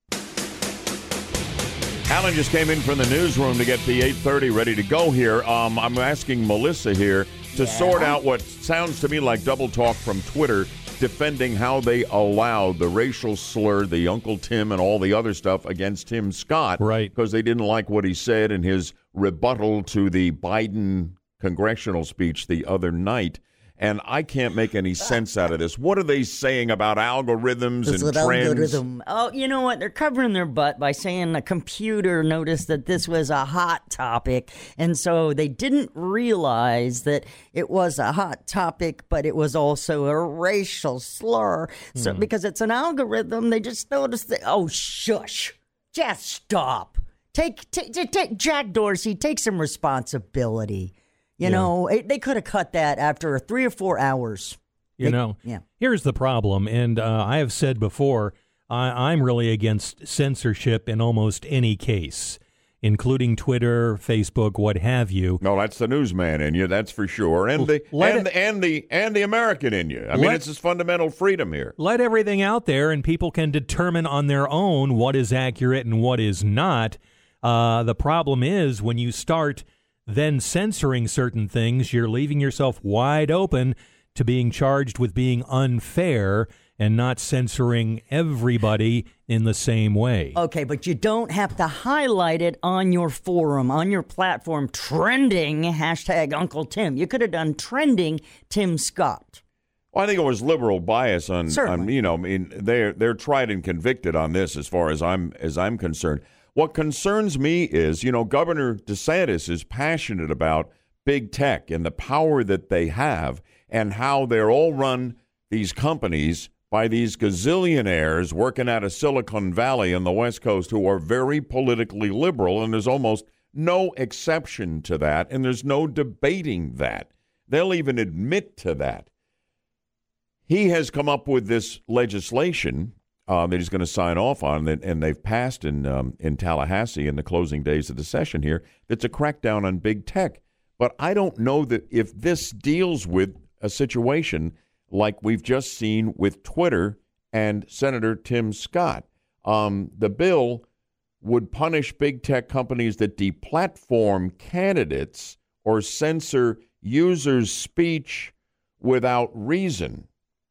Alan just came in from the newsroom to get the 8:30 ready to go here. I'm asking Melissa here to sort out what sounds to me like double talk from Twitter defending how they allowed the racial slur, the Uncle Tim and all the other stuff against Tim Scott. Right. Because they didn't like what he said in his rebuttal to the Biden congressional speech the other night. And I can't make any sense out of this. What are they saying about algorithms and trends? Algorithm. Oh, you know what? They're covering their butt by saying a computer noticed that this was a hot topic. And so they didn't realize that it was a hot topic, but it was also a racial slur. So because it's an algorithm, they just noticed that, oh, shush. Just stop. Take Jack Dorsey, take some responsibility. You know, they could have cut that after 3 or 4 hours. Here's the problem, and I have said before, I'm really against censorship in almost any case, including Twitter, Facebook, what have you. No, that's the newsman in you, that's for sure, and the American in you. I mean, it's just fundamental freedom here. Let everything out there, and people can determine on their own what is accurate and what is not. The problem is when you start then censoring certain things, you're leaving yourself wide open to being charged with being unfair and not censoring everybody in the same way. Okay, but you don't have to highlight it on your forum, on your platform, trending hashtag Uncle Tim. You could have done trending Tim Scott. Well, I think it was liberal bias on they're tried and convicted on this as far as I'm concerned. What concerns me is, Governor DeSantis is passionate about big tech and the power that they have and how they're all run, these companies, by these gazillionaires working out of Silicon Valley on the West Coast who are very politically liberal, and there's almost no exception to that, and there's no debating that. They'll even admit to that. He has come up with this legislation that he's going to sign off on, and they've passed in Tallahassee in the closing days of the session here, that's a crackdown on big tech. But I don't know that if this deals with a situation like we've just seen with Twitter and Senator Tim Scott. The bill would punish big tech companies that deplatform candidates or censor users' speech without reason.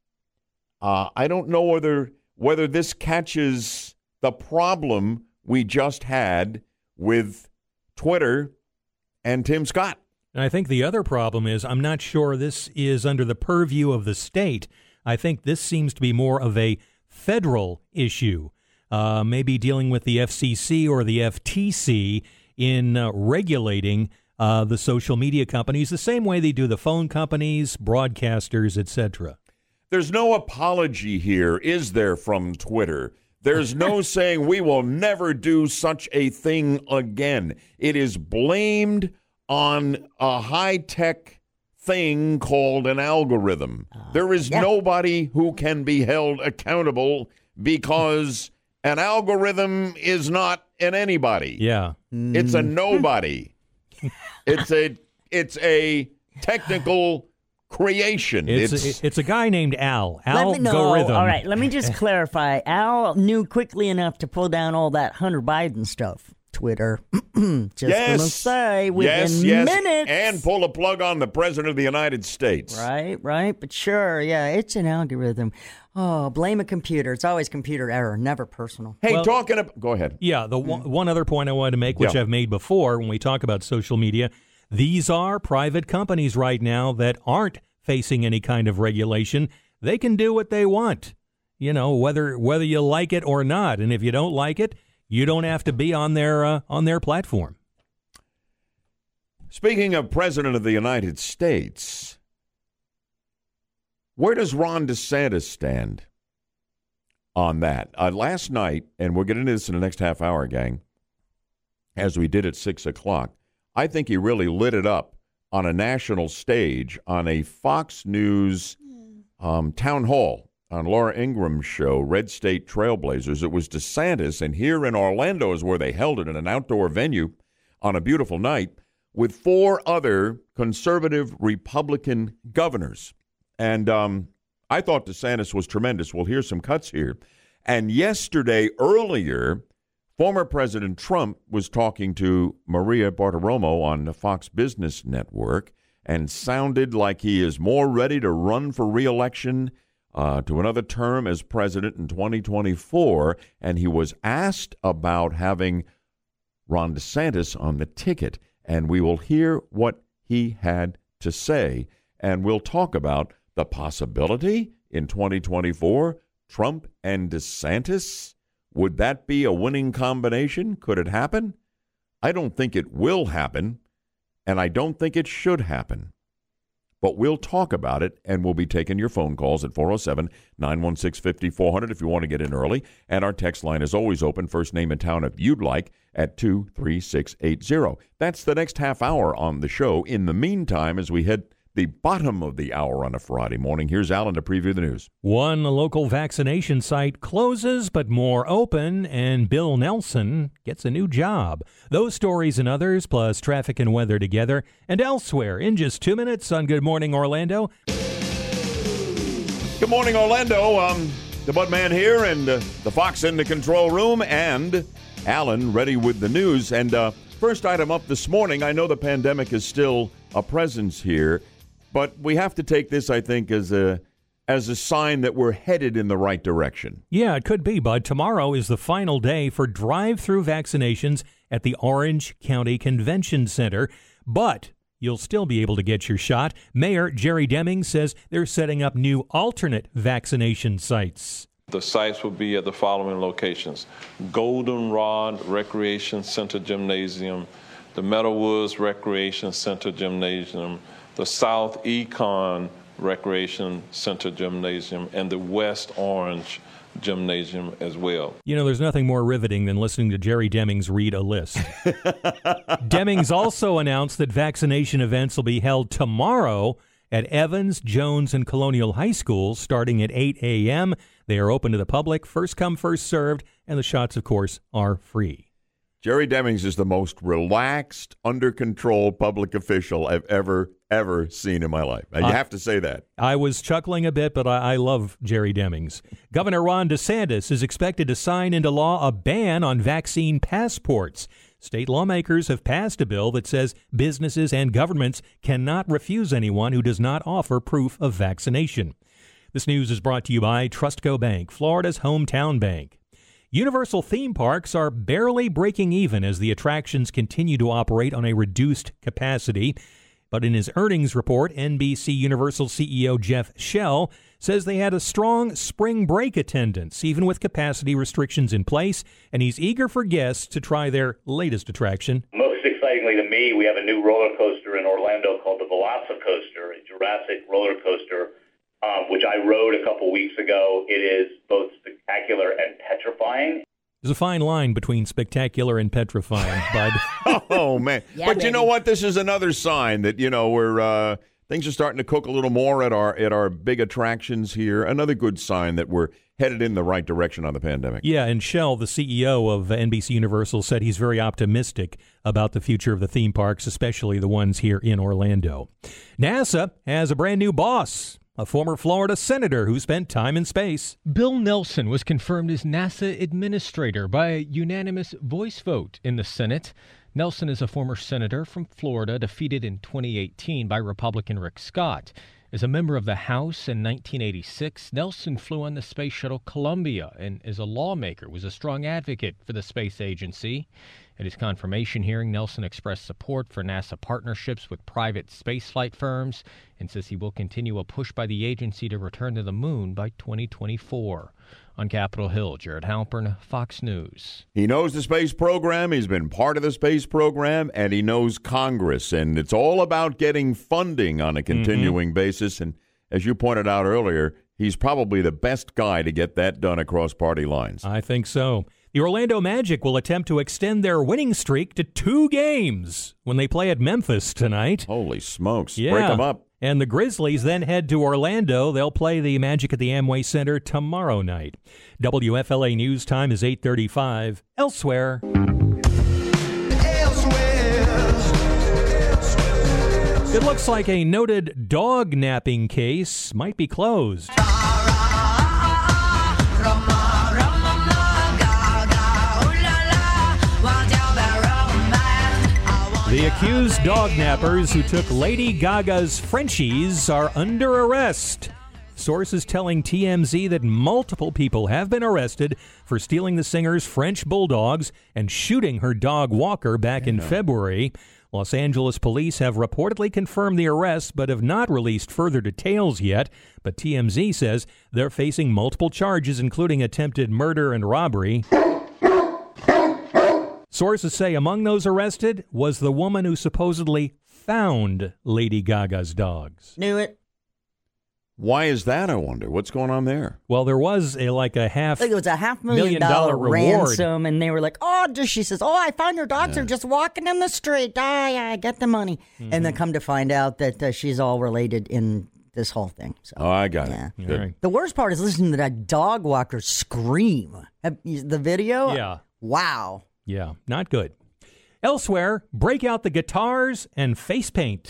I don't know whether this catches the problem we just had with Twitter and Tim Scott. And I think the other problem is I'm not sure this is under the purview of the state. I think this seems to be more of a federal issue, maybe dealing with the FCC or the FTC in regulating the social media companies the same way they do the phone companies, broadcasters, etc. There's no apology here, is there, from Twitter? There's no saying we will never do such a thing again. It is blamed on a high-tech thing called an algorithm. There is nobody who can be held accountable because an algorithm is not an anybody. Yeah. It's a nobody. It's a technical creation. It's a guy named Al. Algorithm. All right, let me just clarify. Al knew quickly enough to pull down all that Hunter Biden stuff. Twitter. Just gonna say within minutes. And pull a plug on the President of the United States. Right. But sure, yeah, it's an algorithm. Oh, blame a computer. It's always computer error, never personal. Hey, go ahead. Yeah, the one other point I wanted to make, which I've made before when we talk about social media, these are private companies right now that aren't facing any kind of regulation. They can do what they want, whether you like it or not. And if you don't like it, you don't have to be on their platform. Speaking of President of the United States, where does Ron DeSantis stand on that? Last night, and we'll get into this in the next half hour, gang, as we did at 6 o'clock, I think he really lit it up on a national stage on a Fox News town hall on Laura Ingram's show, Red State Trailblazers. It was DeSantis, and here in Orlando is where they held it, in an outdoor venue on a beautiful night with 4 other conservative Republican governors. And I thought DeSantis was tremendous. We'll hear some cuts here. And earlier, former President Trump was talking to Maria Bartiromo on the Fox Business Network and sounded like he is more ready to run for re-election to another term as president in 2024, and he was asked about having Ron DeSantis on the ticket, and we will hear what he had to say, and we'll talk about the possibility in 2024, Trump and DeSantis. Would that be a winning combination? Could it happen? I don't think it will happen, and I don't think it should happen. But we'll talk about it, and we'll be taking your phone calls at 407-916-5400 if you want to get in early. And our text line is always open, first name and town if you'd like, at 23680. That's the next half hour on the show. In the meantime, as we head the bottom of the hour on a Friday morning, here's Alan to preview the news. One local vaccination site closes, but more open, and Bill Nelson gets a new job. Those stories and others, plus traffic and weather together and elsewhere in just 2 minutes on Good Morning Orlando. Good morning, Orlando. The Bud Man here, and the Fox in the control room, and Alan ready with the news. And first item up this morning, I know the pandemic is still a presence here, but we have to take this, I think, as a as a sign that we're headed in the right direction. Yeah, it could be, Bud. Tomorrow is the final day for drive-through vaccinations at the Orange County Convention Center, but you'll still be able to get your shot. Mayor Jerry Deming says they're setting up new alternate vaccination sites. The sites will be at the following locations: Goldenrod Recreation Center Gymnasium, the Meadowwoods Recreation Center Gymnasium, the South Econ Recreation Center Gymnasium, and the West Orange Gymnasium as well. You know, there's nothing more riveting than listening to Jerry Demings read a list. Demings also announced that vaccination events will be held tomorrow at Evans, Jones, and Colonial High Schools starting at 8 a.m. They are open to the public, first come, first served, and the shots, of course, are free. Jerry Demings is the most relaxed, under control public official I've ever seen in my life. You have to say that. I was chuckling a bit, but I love Jerry Demings. Governor Ron DeSantis is expected to sign into law a ban on vaccine passports. State lawmakers have passed a bill that says businesses and governments cannot refuse anyone who does not offer proof of vaccination. This news is brought to you by Trustco Bank, Florida's hometown bank. Universal theme parks are barely breaking even as the attractions continue to operate on a reduced capacity. But in his earnings report, NBC Universal CEO Jeff Shell says they had a strong spring break attendance, even with capacity restrictions in place, and he's eager for guests to try their latest attraction. Most excitingly to me, we have a new roller coaster in Orlando called the Velocicoaster, a Jurassic roller coaster, which I rode a couple weeks ago. It is both spectacular and petrifying. There's a fine line between spectacular and petrifying, Bud. Oh, man. Yeah, but baby. you know what? This is another sign that, we're things are starting to cook a little more at our big attractions here. Another good sign that we're headed in the right direction on the pandemic. Yeah, and Shell, the CEO of NBC Universal, said he's very optimistic about the future of the theme parks, especially the ones here in Orlando. NASA has a brand new boss. A former Florida senator who spent time in space. Bill Nelson was confirmed as NASA administrator by a unanimous voice vote in the Senate. Nelson is a former senator from Florida, defeated in 2018 by Republican Rick Scott. As a member of the House in 1986, Nelson flew on the Space Shuttle Columbia and as a lawmaker was a strong advocate for the space agency. At his confirmation hearing, Nelson expressed support for NASA partnerships with private spaceflight firms and says he will continue a push by the agency to return to the moon by 2024. On Capitol Hill, Jared Halpern, Fox News. He knows the space program, he's been part of the space program, and he knows Congress. And it's all about getting funding on a continuing basis. And as you pointed out earlier, he's probably the best guy to get that done across party lines. I think so. The Orlando Magic will attempt to extend their winning streak to 2 games when they play at Memphis tonight. Holy smokes. Yeah. Break them up. And the Grizzlies then head to Orlando. They'll play the Magic at the Amway Center tomorrow night. WFLA News Time is 8:35. Elsewhere. It looks like a noted dog napping case might be closed. The accused dog nappers who took Lady Gaga's Frenchies are under arrest. Sources telling TMZ that multiple people have been arrested for stealing the singer's French bulldogs and shooting her dog Walker back in February. Los Angeles police have reportedly confirmed the arrest but have not released further details yet. But TMZ says they're facing multiple charges, including attempted murder and robbery. Sources say among those arrested was the woman who supposedly found Lady Gaga's dogs. Knew it. Why is that, I wonder? What's going on there? Well, there was a I think it was a $500,000 reward. ransom, and they were like, she says, I found your dogs are just walking in the street. I get the money. And then come to find out that she's all related in this whole thing. So, I got it. Good. Right. The worst part is listening to that dog walker scream. The video? Yeah. Wow. Yeah, not good. Elsewhere, break out the guitars and face paint.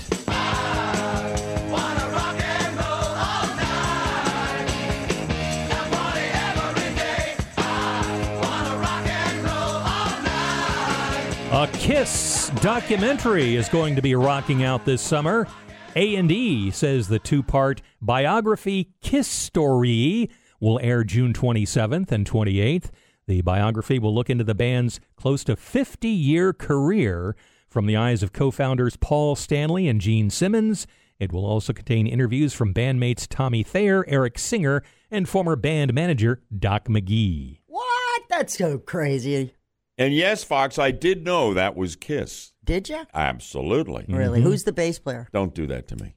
A Kiss documentary is going to be rocking out this summer. A&E says the two-part biography Kiss Story will air June 27th and 28th. The biography will look into the band's close to 50-year career from the eyes of co-founders Paul Stanley and Gene Simmons. It will also contain interviews from bandmates Tommy Thayer, Eric Singer, and former band manager Doc McGee. What? That's so crazy. And yes, Fox, I did know that was Kiss. Did you? Absolutely. Really? Who's the bass player? Don't do that to me.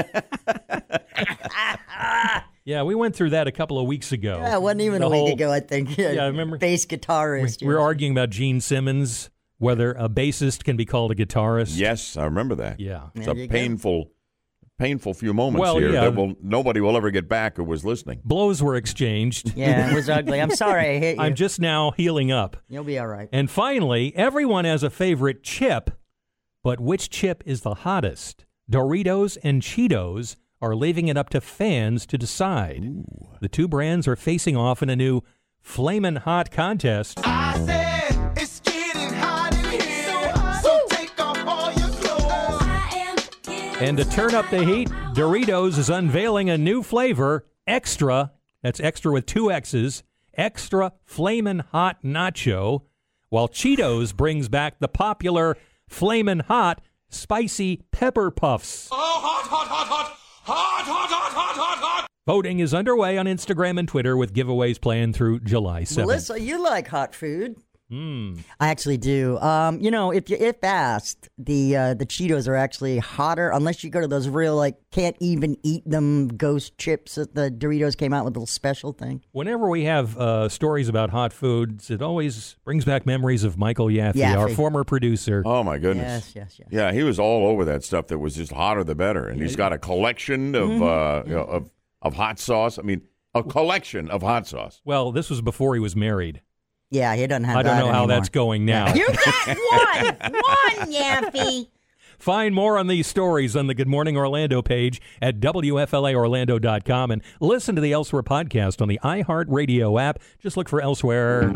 Yeah, we went through that a couple of weeks ago. Yeah, it wasn't even a week ago, I think. Yeah, I remember. Bass guitarist. We were arguing about Gene Simmons, whether a bassist can be called a guitarist. Yes, I remember that. Yeah. It's a painful few moments here yeah. that nobody will ever get back who was listening. Blows were exchanged. Yeah, it was ugly. I'm sorry I hit you. I'm just now healing up. You'll be all right. And finally, everyone has a favorite chip, but which chip is the hottest? Doritos and Cheetos are leaving it up to fans to decide. Ooh. The two brands are facing off in a new Flamin' Hot contest. I said it's getting hot in here, so take off all your clothes. And to turn up the heat, Doritos is unveiling a new flavor, Extra, that's extra with two X's, Extra Flamin' Hot Nacho, while Cheetos brings back the popular Flamin' Hot Spicy Pepper Puffs. Oh, hot, hot, hot, hot. Hot, hot, hot, hot, hot, hot. Voting is underway on Instagram and Twitter with giveaways planned through July 7th. Melissa, you like hot food. I actually do. If asked, the Cheetos are actually hotter unless you go to those real, can't even eat them ghost chips that the Doritos came out with a little special thing. Whenever we have stories about hot foods, it always brings back memories of Michael Yaffe, our former producer. Oh, my goodness. Yes. Yeah, he was all over that stuff that was just hotter the better. And he's got a collection of hot sauce. I mean, a collection of hot sauce. Well, this was before he was married. Yeah, he doesn't have that I don't know how anymore. that's going now. You got one, Yaffe. Find more on these stories on the Good Morning Orlando page at WFLAOrlando.com and listen to the Elsewhere podcast on the iHeartRadio app. Just look for Elsewhere.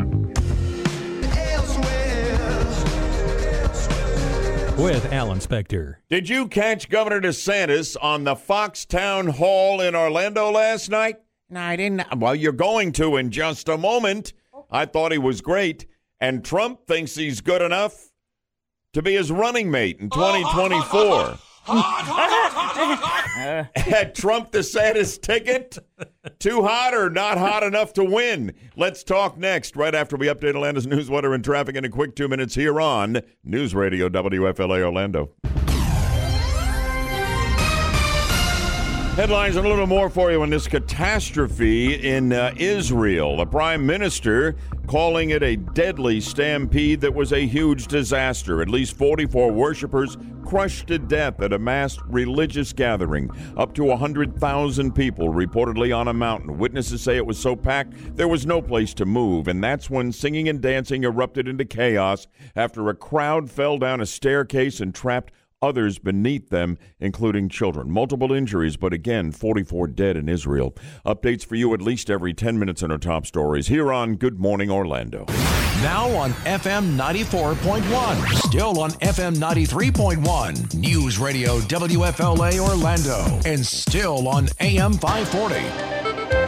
With Alan Spector. Did you catch Governor DeSantis on the Fox Town Hall in Orlando last night? No, I didn't. Well, you're going to in just a moment. I thought he was great, and Trump thinks he's good enough to be his running mate in 2024. Had Trump DeSantis ticket? Too hot or not hot enough to win? Let's talk next, right after we update Atlanta's news, weather, and traffic in a quick 2 minutes here on News Radio WFLA Orlando. Headlines and a little more for you on this catastrophe in Israel. The prime minister calling it a deadly stampede that was a huge disaster. At least 44 worshipers crushed to death at a mass religious gathering. Up to 100,000 people reportedly on a mountain. Witnesses say it was so packed there was no place to move. And that's when singing and dancing erupted into chaos after a crowd fell down a staircase and trapped others beneath them, including children. Multiple injuries, but again, 44 dead in Israel. Updates for you at least every 10 minutes in our top stories here on Good Morning Orlando. Now on FM 94.1. Still on FM 93.1. News Radio WFLA Orlando. And still on AM 540.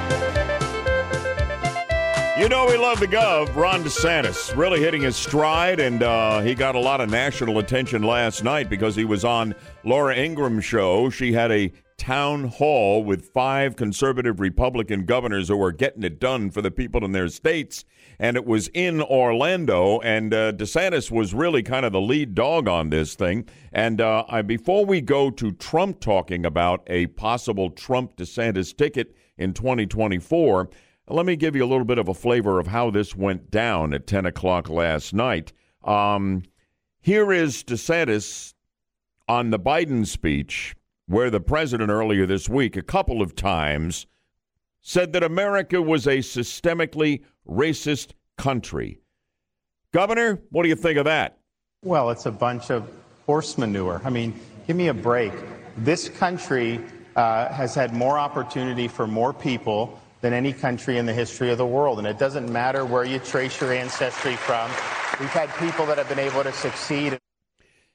You know we love the Gov, Ron DeSantis, really hitting his stride, and he got a lot of national attention last night because he was on Laura Ingram's show. She had a town hall with 5 conservative Republican governors who were getting it done for the people in their states, and it was in Orlando, and DeSantis was really kind of the lead dog on this thing. And before we go to Trump talking about a possible Trump-DeSantis ticket in 2024, let me give you a little bit of a flavor of how this went down at 10 o'clock last night. Here is DeSantis on the Biden speech, where the president earlier this week, a couple of times, said that America was a systemically racist country. Governor, what do you think of that? Well, it's a bunch of horse manure. I mean, give me a break. This country has had more opportunity for more people than any country in the history of the world. And it doesn't matter where you trace your ancestry from. We've had people that have been able to succeed.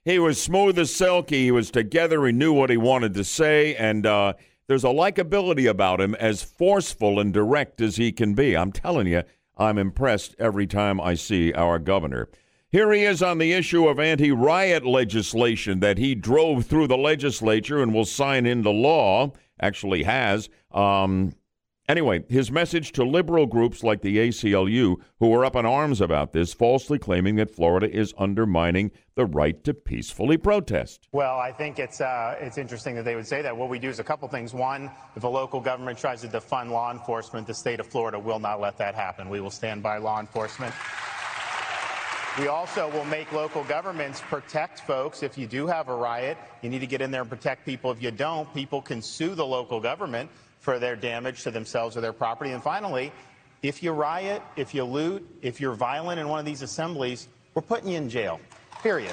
He was smooth as silk. He was together. He knew what he wanted to say. And there's a likability about him, as forceful and direct as he can be. I'm telling you, I'm impressed every time I see our governor. Here he is on the issue of anti-riot legislation that he drove through the legislature and will sign into law. Actually has. Anyway, his message to liberal groups like the ACLU, who are up in arms about this, falsely claiming that Florida is undermining the right to peacefully protest. Well, I think it's interesting that they would say that. What we do is a couple things. One, if a local government tries to defund law enforcement, the state of Florida will not let that happen. We will stand by law enforcement. We also will make local governments protect folks. If you do have a riot, you need to get in there and protect people. If you don't, people can sue the local government for their damage to themselves or their property. And finally, if you riot, if you loot, if you're violent in one of these assemblies, we're putting you in jail, period.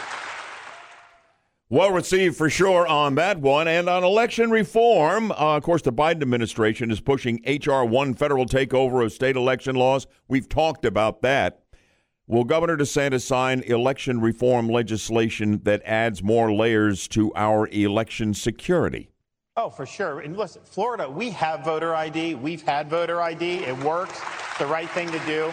Well received for sure on that one. And on election reform, of course, the Biden administration is pushing H.R. 1, federal takeover of state election laws. We've talked about that. Will Governor DeSantis sign election reform legislation that adds more layers to our election security? Oh, for sure. And listen, Florida, we have voter ID. We've had voter ID. It works. It's the right thing to do.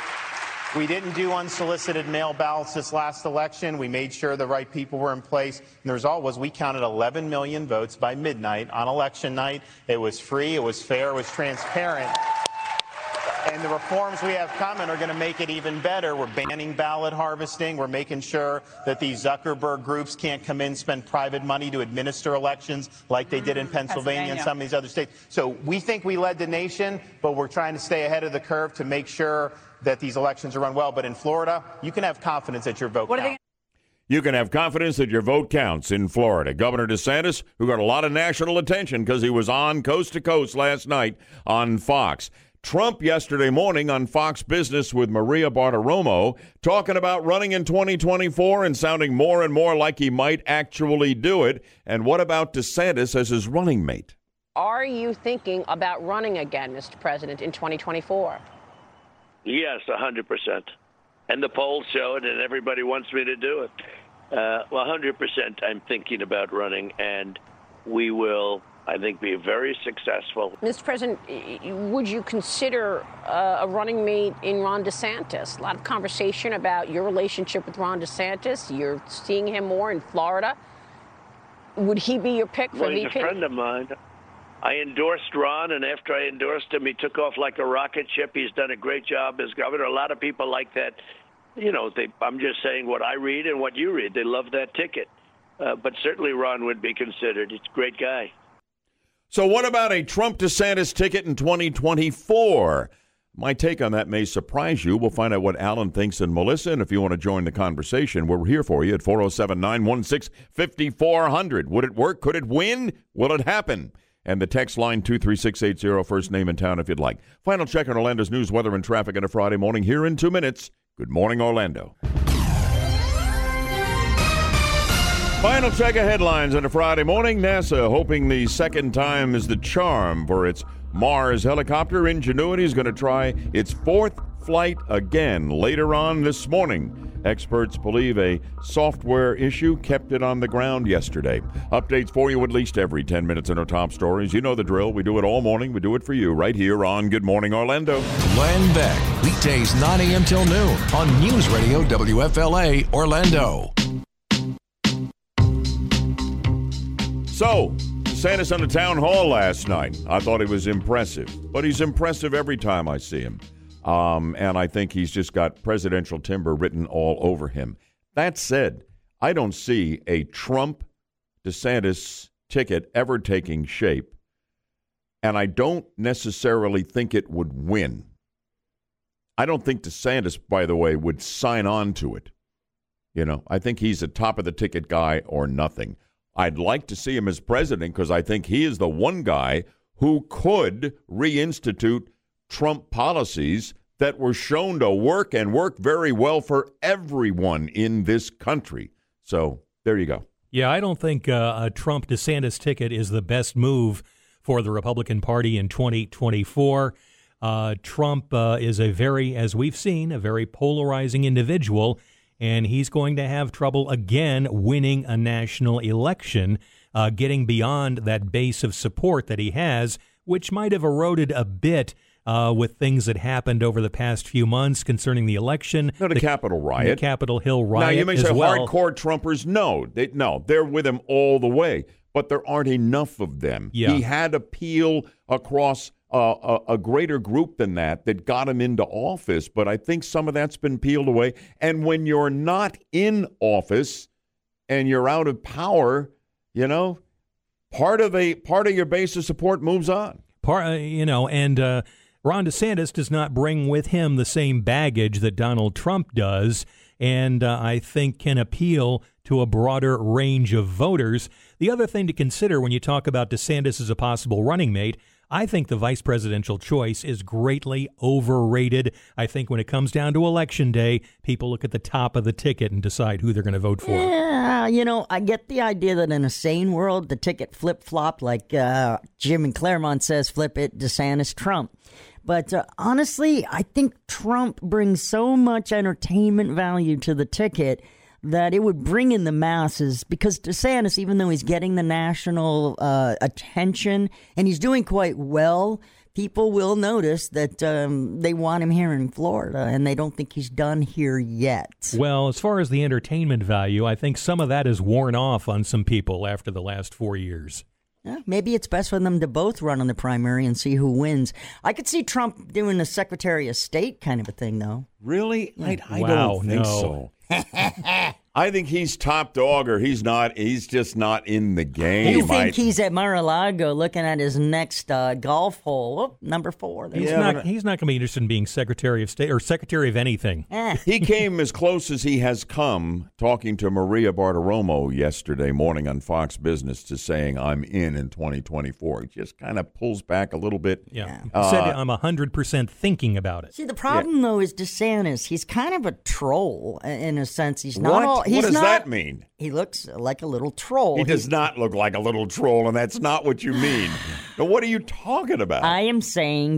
We didn't do unsolicited mail ballots this last election. We made sure the right people were in place. And the result was we counted 11 million votes by midnight on election night. It was free. It was fair. It was transparent. And the reforms we have coming are going to make it even better. We're banning ballot harvesting. We're making sure that these Zuckerberg groups can't come in, spend private money to administer elections like they did in Pennsylvania and some of these other states. So we think we led the nation, but we're trying to stay ahead of the curve to make sure that these elections are run well. But in Florida, you can have confidence that your vote counts. You can have confidence that your vote counts in Florida. Governor DeSantis, who got a lot of national attention because he was on coast to coast last night on Fox. Trump yesterday morning on Fox Business with Maria Bartiromo talking about running in 2024 and sounding more and more like he might actually do it. And what about DeSantis as his running mate? Are you thinking about running again, Mr. President, in 2024? Yes, 100%. And the polls show it, and everybody wants me to do it. 100% I'm thinking about running, and we will, I think, be very successful. Mr. President, would you consider a running mate in Ron DeSantis? A lot of conversation about your relationship with Ron DeSantis. You're seeing him more in Florida. Would he be your pick for VP? He's a friend of mine. I endorsed Ron, and after I endorsed him, he took off like a rocket ship. He's done a great job as governor. A lot of people like that. You know, I'm just saying what I read and what you read. They love that ticket. But certainly Ron would be considered. He's a great guy. So what about a Trump-DeSantis ticket in 2024? My take on that may surprise you. We'll find out what Alan thinks and Melissa. And if you want to join the conversation, we're here for you at 407-916-5400. Would it work? Could it win? Will it happen? And the text line 23680, first name in town if you'd like. Final check on Orlando's news, weather, and traffic on a Friday morning here in 2 minutes. Good morning, Orlando. Final check of headlines on a Friday morning. NASA hoping the second time is the charm for its Mars helicopter. Ingenuity is going to try its fourth flight again later on this morning. Experts believe a software issue kept it on the ground yesterday. Updates for you at least every 10 minutes in our top stories. You know the drill. We do it all morning. We do it for you right here on Good Morning Orlando. Glenn Beck, weekdays 9 a.m. till noon on News Radio WFLA Orlando. So, DeSantis on the town hall last night. I thought he was impressive, but he's impressive every time I see him. And I think he's just got presidential timber written all over him. That said, I don't see a Trump-DeSantis ticket ever taking shape, and I don't necessarily think it would win. I don't think DeSantis, by the way, would sign on to it. You know, I think he's a top-of-the-ticket guy or nothing. I'd like to see him as president because I think he is the one guy who could reinstitute Trump policies that were shown to work and work very well for everyone in this country. So there you go. Yeah, I don't think a Trump-DeSantis ticket is the best move for the Republican Party in 2024. Trump is as we've seen, a very polarizing individual. and he's going to have trouble again winning a national election, getting beyond that base of support that he has, which might have eroded a bit with things that happened over the past few months concerning the election. No, the Capitol riot. The Capitol Hill riot. Now, you may say well. hardcore Trumpers. No, they're with him all the way. But there aren't enough of them. Yeah. He had appeal across a greater group than that got him into office. But I think some of that's been peeled away. And when you're not in office and you're out of power, part of your base of support moves on. Ron DeSantis does not bring with him the same baggage that Donald Trump does, and I think can appeal to a broader range of voters. The other thing to consider when you talk about DeSantis as a possible running mate, I think the vice presidential choice is greatly overrated. I think when it comes down to Election Day, people look at the top of the ticket and decide who they're going to vote for. Yeah, I get the idea that in a sane world, the ticket flip-flopped, like Jim in Claremont says, flip it, DeSantis, Trump. But honestly, I think Trump brings so much entertainment value to the ticket that it would bring in the masses, because DeSantis, even though he's getting the national attention and he's doing quite well, people will notice that they want him here in Florida and they don't think he's done here yet. Well, as far as the entertainment value, I think some of that is worn off on some people after the last 4 years. Yeah, maybe it's best for them to both run in the primary and see who wins. I could see Trump doing a Secretary of State kind of a thing, though. Really? I don't think so. I think he's top dog, or he's not. He's just not in the game. You think he's at Mar-a-Lago looking at his next golf hole? Oh, number 4. He's not going to be interested in being Secretary of State or Secretary of anything. He came as close as he has come talking to Maria Bartiromo yesterday morning on Fox Business to saying, I'm in 2024. He just kind of pulls back a little bit. Yeah. He said, I'm 100% thinking about it. See, the problem, though, is DeSantis. He's kind of a troll in a sense. He's not all... What does that mean? He looks like a little troll. He does not look like a little troll, and that's not what you mean. Now, what are you talking about? I am saying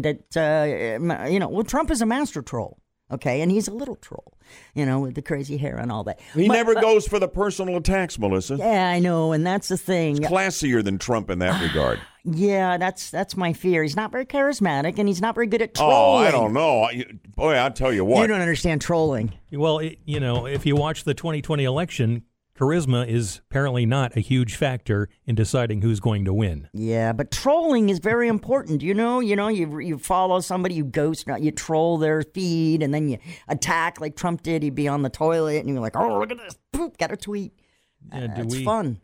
that, Trump is a master troll, okay? And he's a little troll, with the crazy hair and all that. He never goes for the personal attacks, Melissa. Yeah, I know, and that's the thing. He's classier than Trump in that regard. Yeah, that's my fear. He's not very charismatic, and he's not very good at trolling. Oh, I don't know. Boy, I'll tell you what. You don't understand trolling. Well, if you watch the 2020 election, charisma is apparently not a huge factor in deciding who's going to win. Yeah, but trolling is very important. You follow somebody, you ghost, you troll their feed, and then you attack like Trump did. He'd be on the toilet, and you're like, oh, look at this. Poof, got a tweet. It's fun.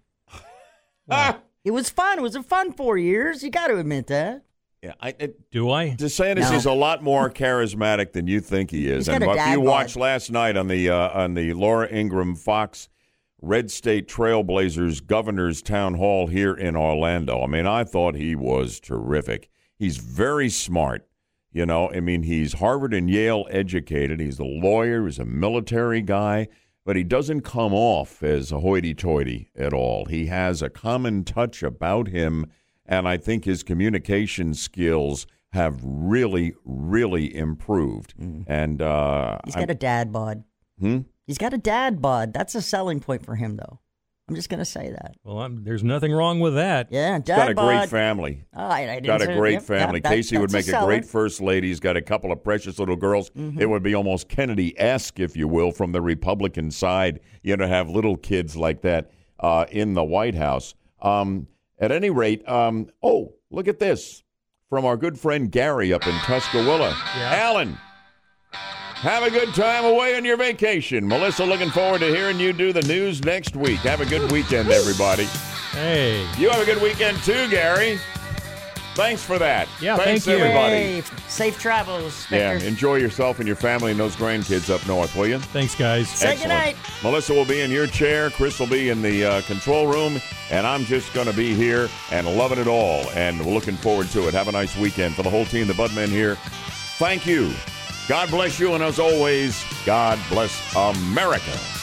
It was fun. It was a fun 4 years. You got to admit that. Yeah, do I? DeSantis is a lot more charismatic than you think he is. And if you watched last night on the Laura Ingraham Fox Red State Trailblazers Governor's Town Hall here in Orlando, I thought he was terrific. He's very smart. He's Harvard and Yale educated. He's a lawyer. He's a military guy. But he doesn't come off as a hoity-toity at all. He has a common touch about him, and I think his communication skills have really, really improved. And he's got a dad bod. He's got a dad bod. That's a selling point for him, though. I'm just going to say that. Well, there's nothing wrong with that. Yeah, dad bod. He's got a bod. great family. I got a great family. Casey would make a great seller. first lady. He's got a couple of precious little girls. It would be almost Kennedy-esque, if you will, from the Republican side, to have little kids like that in the White House. At any rate, look at this from our good friend Gary up in Tuscaloosa. Yeah. Alan, have a good time away on your vacation. Melissa, looking forward to hearing you do the news next week. Have a good weekend, everybody. Hey. You have a good weekend, too, Gary. Thanks for that. Yeah, thanks, thank you. everybody. Hey, safe travels, Spectre. Yeah, enjoy yourself and your family and those grandkids up north, will you? Thanks, guys. Say goodnight. Melissa will be in your chair. Chris will be in the control room. And I'm just going to be here and loving it all. And we're looking forward to it. Have a nice weekend. For the whole team, the Budmen here, thank you. God bless you. And as always, God bless America.